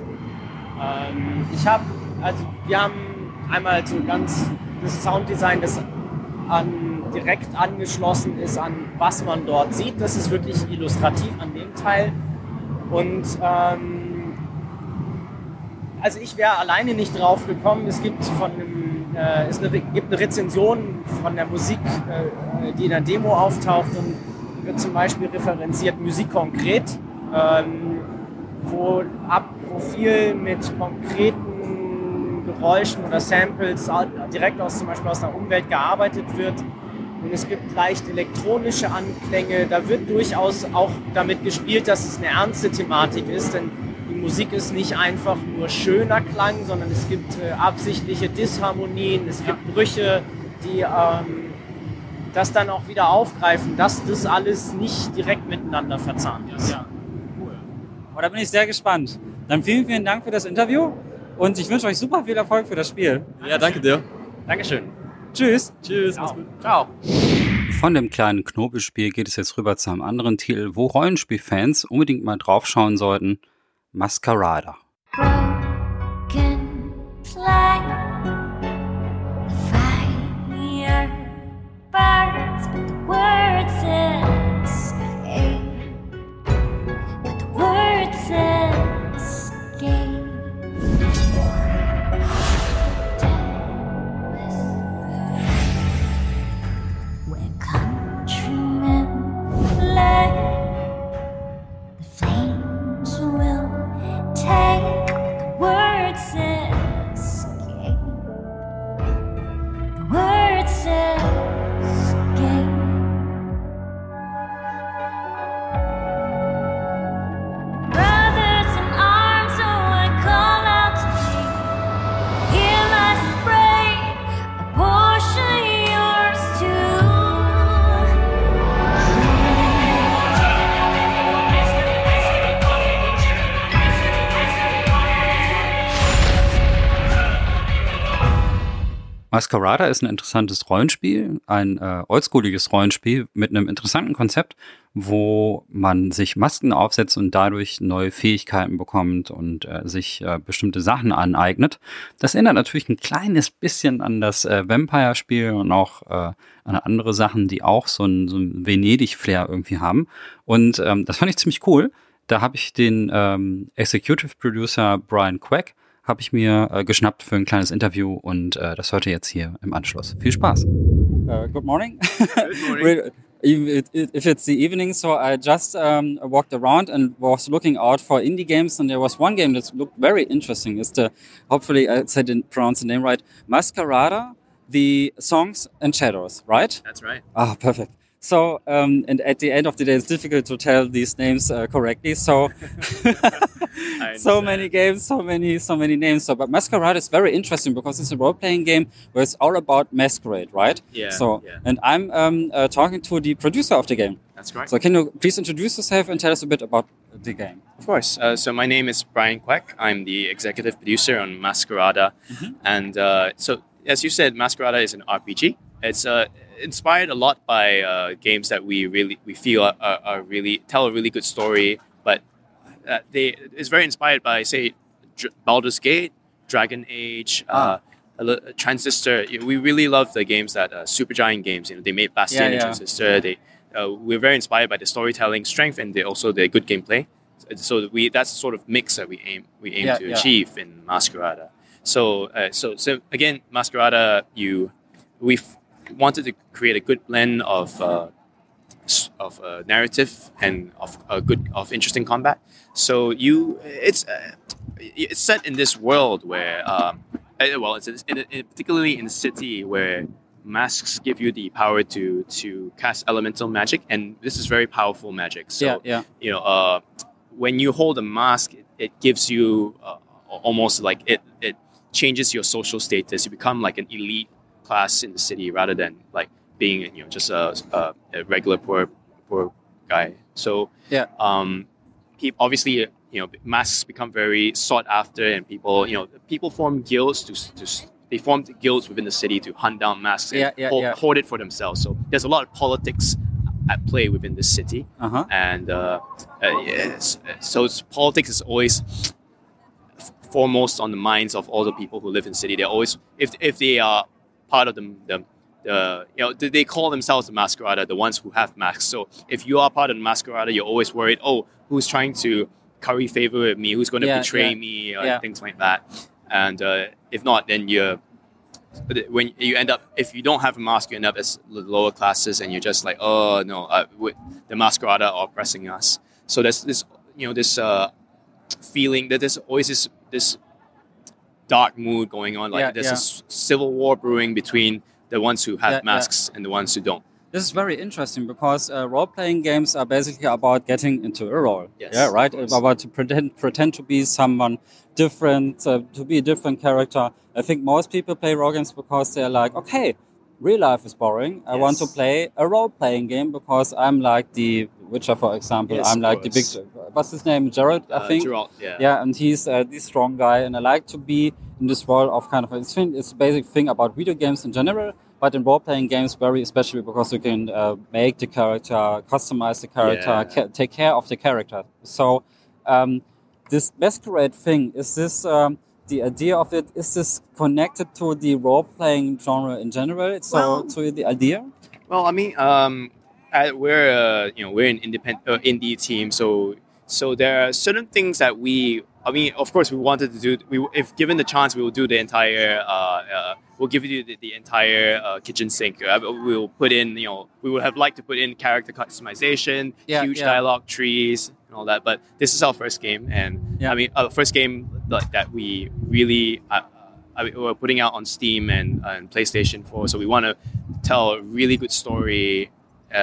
Wir haben einmal so ganz das Sounddesign, das direkt angeschlossen ist an was man dort sieht. Das ist wirklich illustrativ an dem Teil. Und also ich wäre alleine nicht drauf gekommen. Es gibt gibt eine Rezension von der Musik, die in der Demo auftaucht und wird zum Beispiel referenziert Musik konkret, wo viel mit konkreten Geräuschen oder Samples direkt zum Beispiel aus der Umwelt gearbeitet wird. Und es gibt leicht elektronische Anklänge. Da wird durchaus auch damit gespielt, dass es eine ernste Thematik ist, denn die Musik ist nicht einfach nur schöner Klang, sondern es gibt absichtliche Disharmonien, es gibt Brüche, die das dann auch wieder aufgreifen, dass das alles nicht direkt miteinander verzahnt ist. Ja, cool. Aber da bin ich sehr gespannt. Dann vielen, vielen Dank für das Interview und ich wünsche euch super viel Erfolg für das Spiel. Ja, danke dir. Dankeschön. Tschüss. Tschüss. Mach's gut. Ciao. Von dem kleinen Knobelspiel geht es jetzt rüber zu einem anderen Titel, wo Rollenspielfans unbedingt mal draufschauen sollten. Masquerada. Broken flag, fire burns, but the words escape. But the words escape. Where countrymen lay, the flames will take Masquerada ist ein interessantes Rollenspiel, ein oldschooliges Rollenspiel mit einem interessanten Konzept, wo man sich Masken aufsetzt und dadurch neue Fähigkeiten bekommt und sich bestimmte Sachen aneignet. Das erinnert natürlich ein kleines bisschen an das Vampire-Spiel und auch an andere Sachen, die auch so ein Venedig-Flair irgendwie haben. Und das fand ich ziemlich cool. Da habe ich den Executive Producer Brian Quack habe ich mir geschnappt für ein kleines Interview und das hört ihr jetzt hier im Anschluss. Viel Spaß. Good morning. Good morning. If it's the evening, so I just walked around and was looking out for indie games, and there was one game that looked very interesting. It's hopefully I didn't pronounce the name right, Masquerada, the Songs and Shadows, right? That's right. Ah, perfect. So, and at the end of the day, it's difficult to tell these names correctly. So, so many games, so many names. So, but Masquerade is very interesting because it's a role-playing game where it's all about masquerade, right? Yeah. So, and I'm talking to the producer of the game. That's correct. So, can you please introduce yourself and tell us a bit about the game? Of course. So, my name is Brian Quack. I'm the executive producer on Masquerada, and so as you said, Masquerada is an RPG. It's inspired a lot by games that we feel are really tell a really good story, but it's very inspired by, say, Baldur's Gate, Dragon Age, Transistor. We really love the games that Supergiant games. They made Bastion and Transistor. We're very inspired by the storytelling strength and also the good gameplay. So that's the sort of mix that we aim to achieve in Masquerada. So again, Masquerada, we wanted to create a good blend of narrative and of interesting combat. So it's set in this world where it's particularly in the city where masks give you the power to cast elemental magic, and this is very powerful magic. So when you hold a mask, it gives you almost like it changes your social status. You become like an elite class in the city rather than like being just a regular poor guy. So obviously masks become very sought after, and people form guilds they formed guilds within the city to hunt down masks and hoard it for themselves. So there's a lot of politics at play within the city, and so politics is always foremost on the minds of all the people who live in the city. They're always, if they are part of they call themselves the Masquerada, the ones who have masks. So if you are part of the Masquerada, you're always worried, who's trying to curry favor with me, who's going to betray me, things like that. And if not, then when you end up, if you don't have a mask, you end up as lower classes, and you're just like, the Masquerada are oppressing us. So there's this feeling that there's always this dark mood going on, there's a civil war brewing between the ones who have masks and the ones who don't. This is very interesting because role-playing games are basically about getting into a role. Yes, yeah, right? About to pretend to be someone different, to be a different character. I think most people play role games because they're like, okay, real life is boring. I want to play a role-playing game because I'm like the Witcher, for example. Yes, I'm like the big, what's his name? Geralt, I think. Geralt, Yeah, and he's the strong guy, and I like to be in this world of kind of, it's a basic thing about video games in general, but in role-playing games very especially because you can make the character, customize the character, take care of the character. So this masquerade thing, is this the idea of it, is this connected to the role-playing genre in general? To the idea? Well, I mean, we're an independent indie team, so there are certain things that of course we wanted to do. If given the chance, we will do the entire. We'll give you the entire kitchen sink. We'll put in, we would have liked to put in character customization, huge dialogue trees, and all that. But this is our first game, and first game that we really we're putting out on Steam and PlayStation 4. So we want to tell a really good story.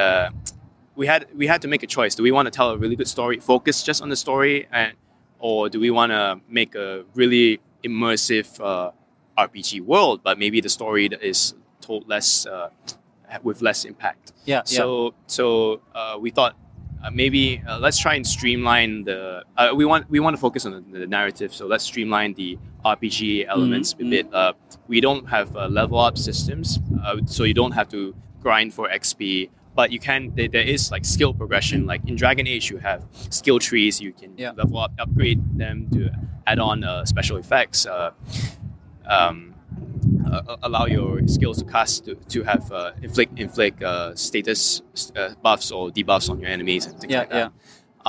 We had to make a choice. Do we want to tell a really good story, focus just on the story, or do we want to make a really immersive RPG world, but maybe the story is told less with less impact? So we thought maybe let's try and streamline the. We want to focus on the narrative, so let's streamline the RPG elements with it. We don't have level up systems, so you don't have to grind for XP. But you can. There is like skill progression. Like in Dragon Age, you have skill trees. You can level up, upgrade them to add on special effects. Allow your skills to cast to have inflict status buffs or debuffs on your enemies and things like that.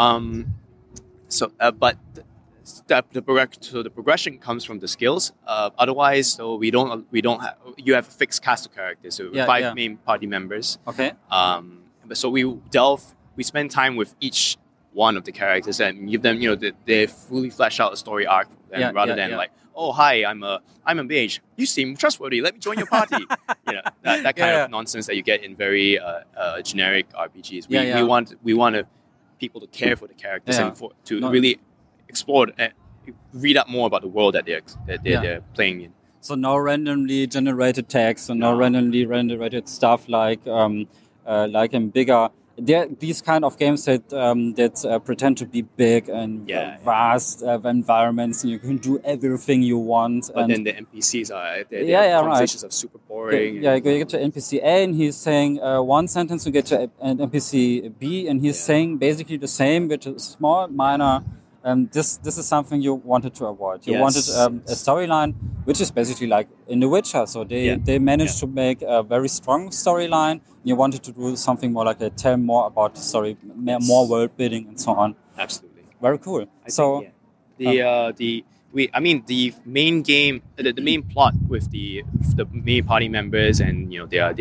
The progression comes from the skills. Otherwise, so we don't have. You have a fixed cast of characters. So 5 main party members. Okay. So we spend time with each one of the characters and give them, they fully flesh out a story arc for them rather than like, oh hi, I'm a mage. You seem trustworthy. Let me join your party. That kind of nonsense that you get in very generic RPGs. We want people to care for the characters and really explore and read up more about the world that they're playing in. So no randomly generated text and no randomly generated stuff like in bigger. These kind of games that pretend to be big and vast environments, and you can do everything you want. But then the NPCs their conversations are super boring. You get to NPC A and he's saying one sentence, you get to an NPC B and he's saying basically the same, which is small, minor. This is something you wanted to avoid. You wanted a storyline, which is basically like in The Witcher. So they managed to make a very strong storyline. You wanted to do something more like tell more about the story, more world building and so on. Absolutely, very cool. The main game, the main plot with the main party members and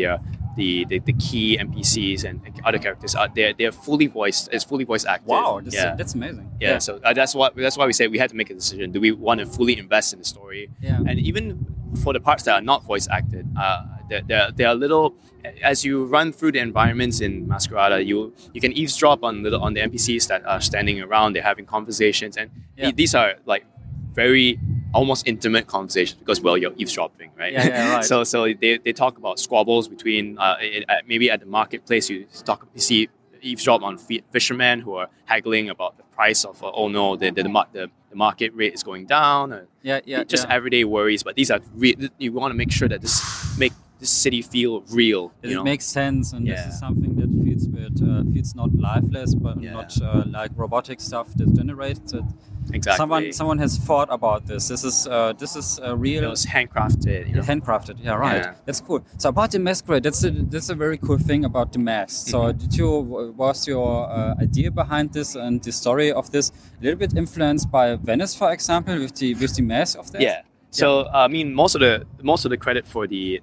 the key NPCs and other characters they're fully voiced. It's fully voice acted. Wow, that's amazing. So that's why we say we had to make a decision. Do we want to fully invest in the story? And even for the parts that are not voice acted, they're a little. As you run through the environments in Masquerada, you can eavesdrop on the NPCs that are standing around. They're having conversations, and these are like very almost intimate conversations because you're eavesdropping, right? Right. So they talk about squabbles between maybe at the marketplace you see eavesdrop on fishermen who are haggling about the price of the market rate is going down. Everyday worries, but these are you want to make sure that make this city feel real. It makes sense, and this is something that feels not lifeless, but not like robotic stuff that generates it. Exactly. Someone has thought about this. This is real. It was handcrafted. Handcrafted. Yeah, right. Yeah. That's cool. So about the Masquerade, that's a very cool thing about the masks. So was your idea behind this and the story of this a little bit influenced by Venice, for example, with the mask of that? Yeah. So most of the credit for the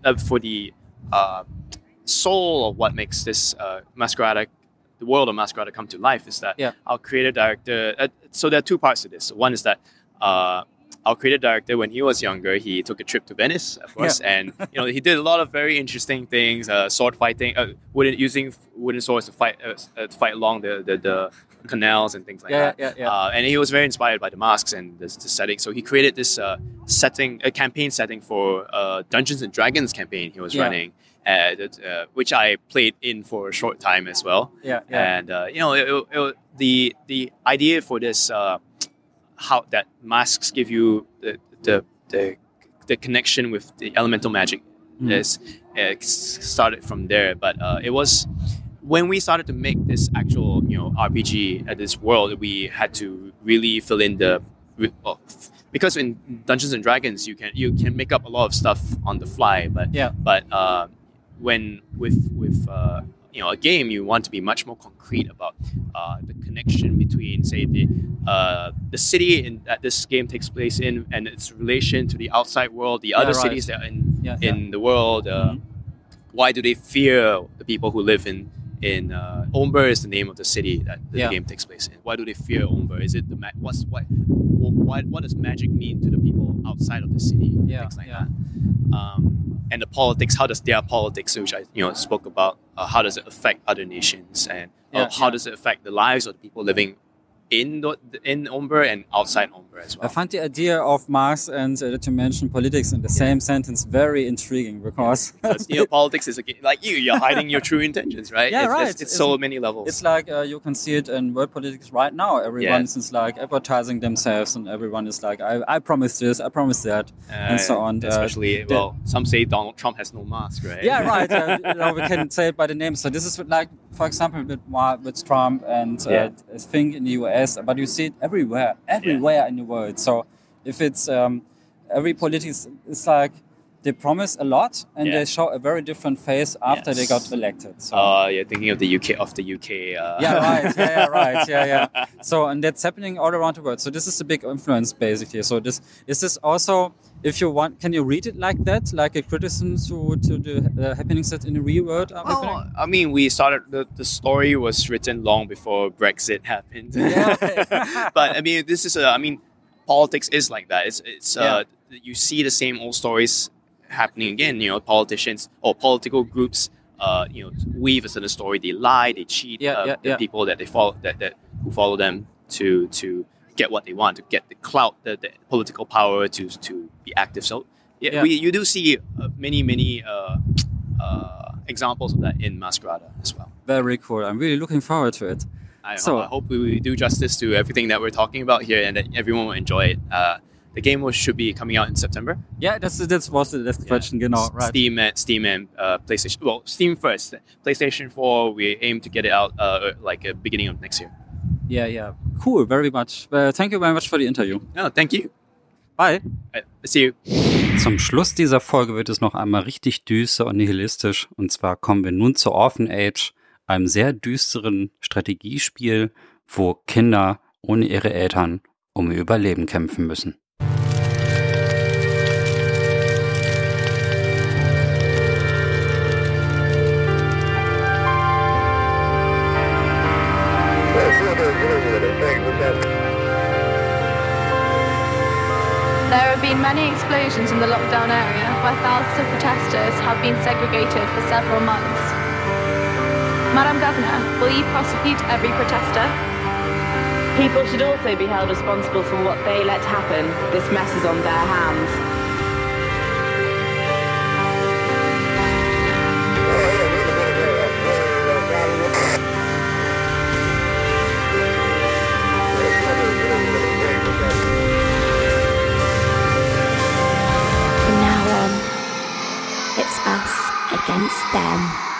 soul of what makes this Masquerada, the world of Masquerada, come to life is that our creative director. So there are two parts to this. One is that our creative director, when he was younger, he took a trip to Venice, of course, and he did a lot of very interesting things, sword fighting, using wooden swords to fight along the canals and things like that. And he was very inspired by the masks and the setting. So he created this a campaign setting for Dungeons and Dragons campaign he was running, which I played in for a short time as well. And the idea for this, how that masks give you the connection with the elemental magic, is started from there. But it was. When we started to make this actual, RPG at this world, we had to really fill in because in Dungeons and Dragons you can make up a lot of stuff on the fly, but when with a game, you want to be much more concrete about the connection between, say, the city that this game takes place in and its relation to the outside world, the other cities that are in the world. Why do they fear the people who live in Ombre is the name of the city that the game takes place in. Why do they fear Ombre? Is it what does magic mean to the people outside of the city? Things like that. And the politics. How does their politics, which I spoke about, how does it affect other nations, and how does it affect the lives of the people living in Ombre and outside Ombre? developer as well. I find the idea of Marx and that you mentioned politics in the same sentence very intriguing because Politics is like you're hiding your true intentions, right? Yeah, right. It's so many levels. It's like you can see it in world politics right now. Everyone is like advertising themselves, and everyone is like, I promise this, I promise that, and so on. Especially, some say Donald Trump has no mask, right? Yeah, right. We can say it by the name. So this is like, for example, with Trump and I think in the US, but you see it everywhere in the world. So if it's every politics, it's like they promise a lot and they show a very different face after they got elected. So you're thinking of the UK. right. So and that's happening all around the world. So this is a big influence basically. So this is this also, if you want, can you read it like that, like a criticism to the happenings that in the real world are happening? I mean, we started the story was written long before Brexit happened. But I mean, this is politics is like that. It's you see the same old stories happening again. Politicians or political groups, weave a certain story. They lie, they cheat. The people that they follow, who follow them to get what they want, to get the clout, the political power to be active. So you do see many examples of that in Masquerada as well. Very cool. I'm really looking forward to it. I hope we do justice to everything that we're talking about here and that everyone will enjoy it. The game should be coming out in September. Yeah, that was the next question. Right. Steam and PlayStation. Well, Steam first. PlayStation 4, we aim to get it out beginning of next year. Yeah. Cool, very much. Thank you very much for the interview. No, thank you. Bye. See you. Zum Schluss dieser Folge wird es noch einmal richtig düster und nihilistisch. Und zwar kommen wir nun zu Orphan Age, einem sehr düsteren Strategiespiel, wo Kinder ohne ihre Eltern um ihr Überleben kämpfen müssen. There have been many explosions in the lockdown area where thousands of protesters have been segregated for several months. Madam Governor, will you prosecute every protester? People should also be held responsible for what they let happen. This mess is on their hands. From now on, it's us against them.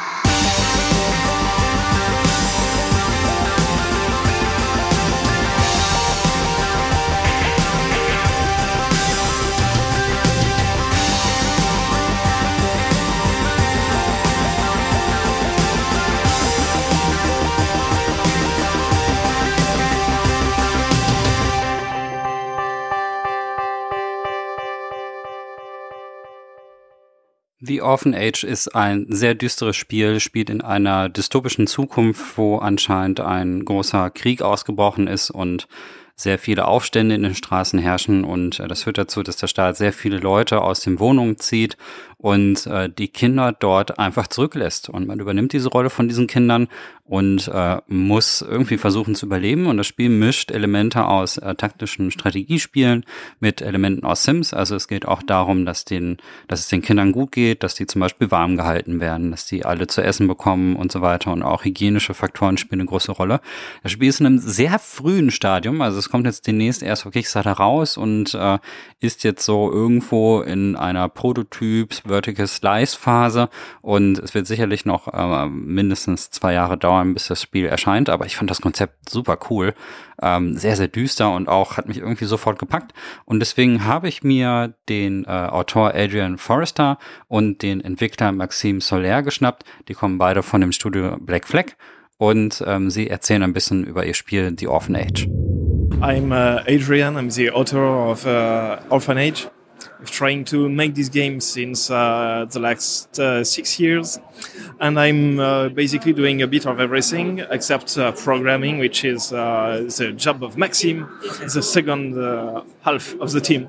The Orphan Age ist ein sehr düsteres Spiel, spielt in einer dystopischen Zukunft, wo anscheinend ein großer Krieg ausgebrochen ist und sehr viele Aufstände in den Straßen herrschen und das führt dazu, dass der Staat sehr viele Leute aus den Wohnungen zieht und die Kinder dort einfach zurücklässt. Und man übernimmt diese Rolle von diesen Kindern und muss irgendwie versuchen zu überleben. Und das Spiel mischt Elemente aus taktischen Strategiespielen mit Elementen aus Sims. Also es geht auch darum, dass es den Kindern gut geht, dass die zum Beispiel warm gehalten werden, dass die alle zu essen bekommen und so weiter. Und auch hygienische Faktoren spielen eine große Rolle. Das Spiel ist in einem sehr frühen Stadium. Also es kommt jetzt demnächst erst auf Kickstarter raus und ist jetzt so irgendwo in einer Prototyps Vertical Slice Phase und es wird sicherlich noch mindestens 2 Jahre dauern, bis das Spiel erscheint, aber ich fand das Konzept super cool, sehr, sehr düster und auch hat mich irgendwie sofort gepackt und deswegen habe ich mir den Autor Adrian Forrester und den Entwickler Maxime Soler geschnappt, die kommen beide von dem Studio Black Flag und sie erzählen ein bisschen über ihr Spiel The Orphan Age. I'm Adrian, I'm the author of Orphan Age. I'm trying to make this game since the last 6 years, and I'm basically doing a bit of everything except programming, which is the job of Maxime, the second half of the team.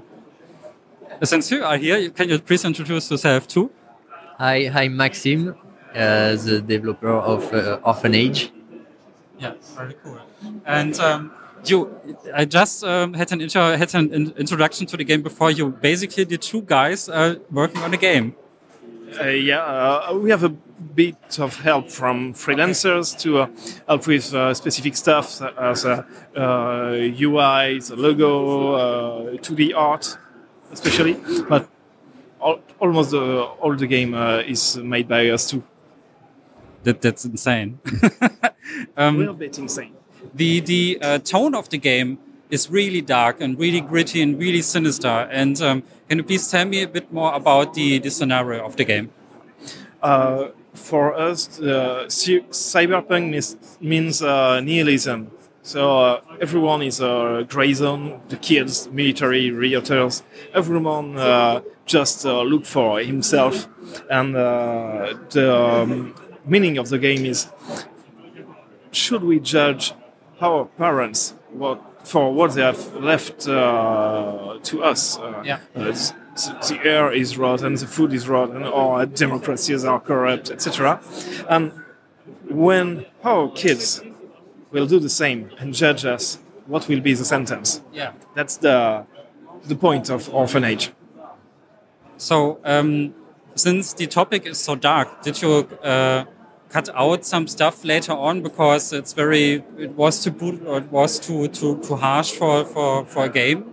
Since you are here, can you please introduce yourself too? Hi, Maxime, the developer of Orphan Age. Yeah, very cool. And I just had an introduction to the game before. You basically the two guys working on a game. We have a bit of help from freelancers to help with specific stuff as UI, the logo, 2D art, especially. But almost all the game is made by us too. That's insane. We're a bit insane. The tone of the game is really dark and really gritty and really sinister. And can you please tell me a bit more about the scenario of the game? For us, cyberpunk means nihilism. So everyone is a gray zone. The kids, military, rioters, everyone just look for himself. And the meaning of the game is: should we judge our parents for what they have left to us? The air is rotten, the food is rotten, or democracies are corrupt, etc. And when our kids will do the same and judge us, what will be the sentence? Yeah, that's the point of Orphanage. So, since the topic is so dark, did you cut out some stuff later on because it was too brutal or it was too harsh for a game?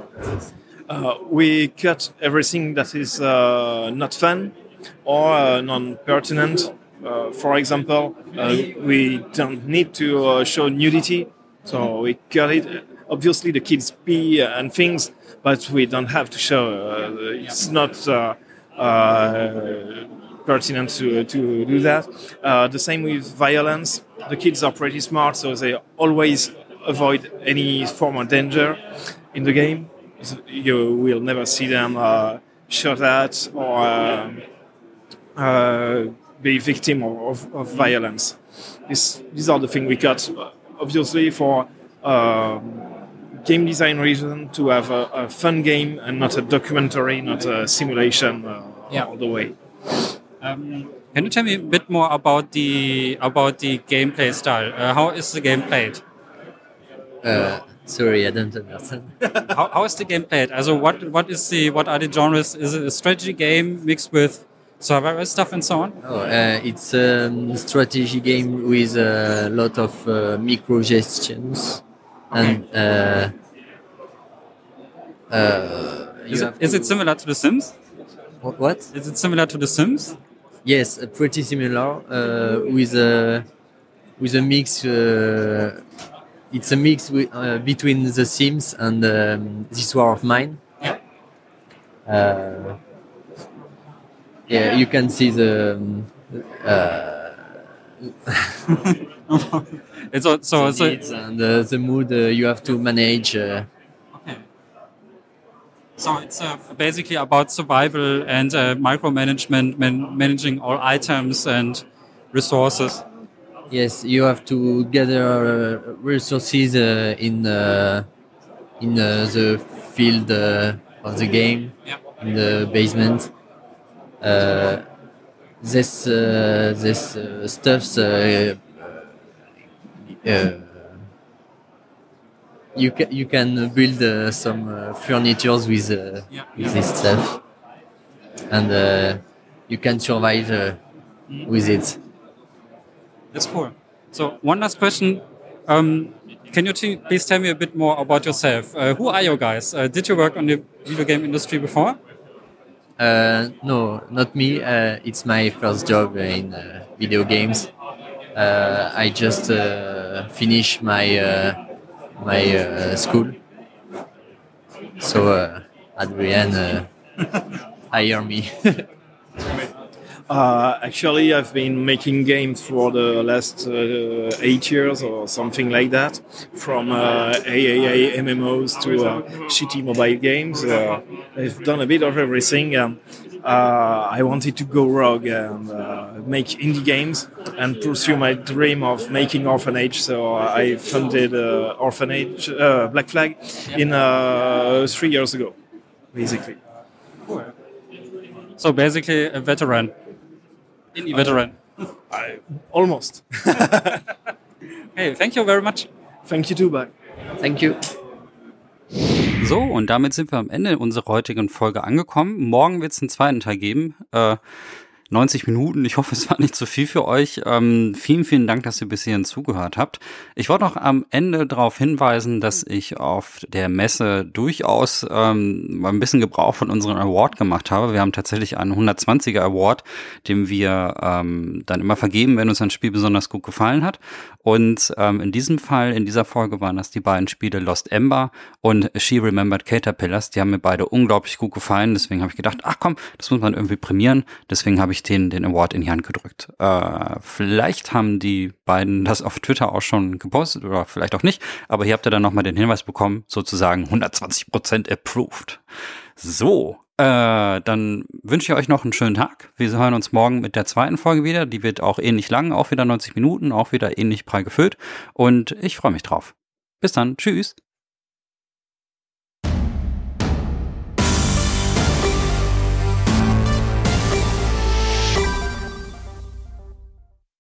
We cut everything that is not fun or non-pertinent. For example, we don't need to show nudity, so we cut it. Obviously, the kids pee and things, but we don't have to show. It's not pertinent to do that. The same with violence. The kids are pretty smart, so they always avoid any form of danger in the game. You will never see them shot at or be victim of violence. These are the things we cut. Obviously, for game design reason, to have a fun game and not a documentary, not a simulation all the way. Can you tell me a bit more about the gameplay style? How is the game played? Sorry, I don't understand. How is the game played? Also, what are the genres? Is it a strategy game mixed with survival stuff and so on? It's a strategy game with a lot of micro gestures, and is it similar to The Sims? What? Is it similar to The Sims? Yes, pretty similar with a mix. It's a mix between The Sims and This War of Mine. Yeah, you can see the. It's also and the mood you have to manage. Okay. So it's basically about survival and micromanagement, managing all items and resources. Yes, you have to gather resources in the field of the game, in the basement. This stuffs you can build some furnitures with this stuff, and you can survive with it. That's cool. So one last question. Can you please tell me a bit more about yourself? Who are you guys? Did you work on the video game industry before? No, not me. It's my first job in video games. I just finished my school. So Adrian hired me. Actually, I've been making games for the last 8 years or something like that, from AAA MMOs to shitty mobile games. I've done a bit of everything. I wanted to go rogue and make indie games and pursue my dream of making Orphanage. So I funded Orphanage, Black Flag, in 3 years ago, basically. Cool. So basically a veteran. Indie veteran. Almost. Hey, thank you very much. Thank you too, bye. Thank you. So, und damit sind wir am Ende unserer heutigen Folge angekommen. Morgen wird es einen zweiten Teil geben. 90 Minuten. Ich hoffe, es war nicht zu viel für euch. Vielen, vielen Dank, dass ihr bis hierhin zugehört habt. Ich wollte noch am Ende darauf hinweisen, dass ich auf der Messe durchaus ein bisschen Gebrauch von unserem Award gemacht habe. Wir haben tatsächlich einen 120er Award, den wir dann immer vergeben, wenn uns ein Spiel besonders gut gefallen hat. Und in diesem Fall, in dieser Folge waren das die beiden Spiele Lost Ember und She Remembered Caterpillars. Die haben mir beide unglaublich gut gefallen. Deswegen habe ich gedacht, ach komm, das muss man irgendwie prämieren. Deswegen habe ich den Award in die Hand gedrückt. Vielleicht haben die beiden das auf Twitter auch schon gepostet oder vielleicht auch nicht. Aber hier habt ihr dann nochmal den Hinweis bekommen, sozusagen 120% approved. So, dann wünsche ich euch noch einen schönen Tag. Wir hören uns morgen mit der zweiten Folge wieder. Die wird auch ähnlich lang, auch wieder 90 Minuten, auch wieder ähnlich prall gefüllt. Und ich freue mich drauf. Bis dann. Tschüss.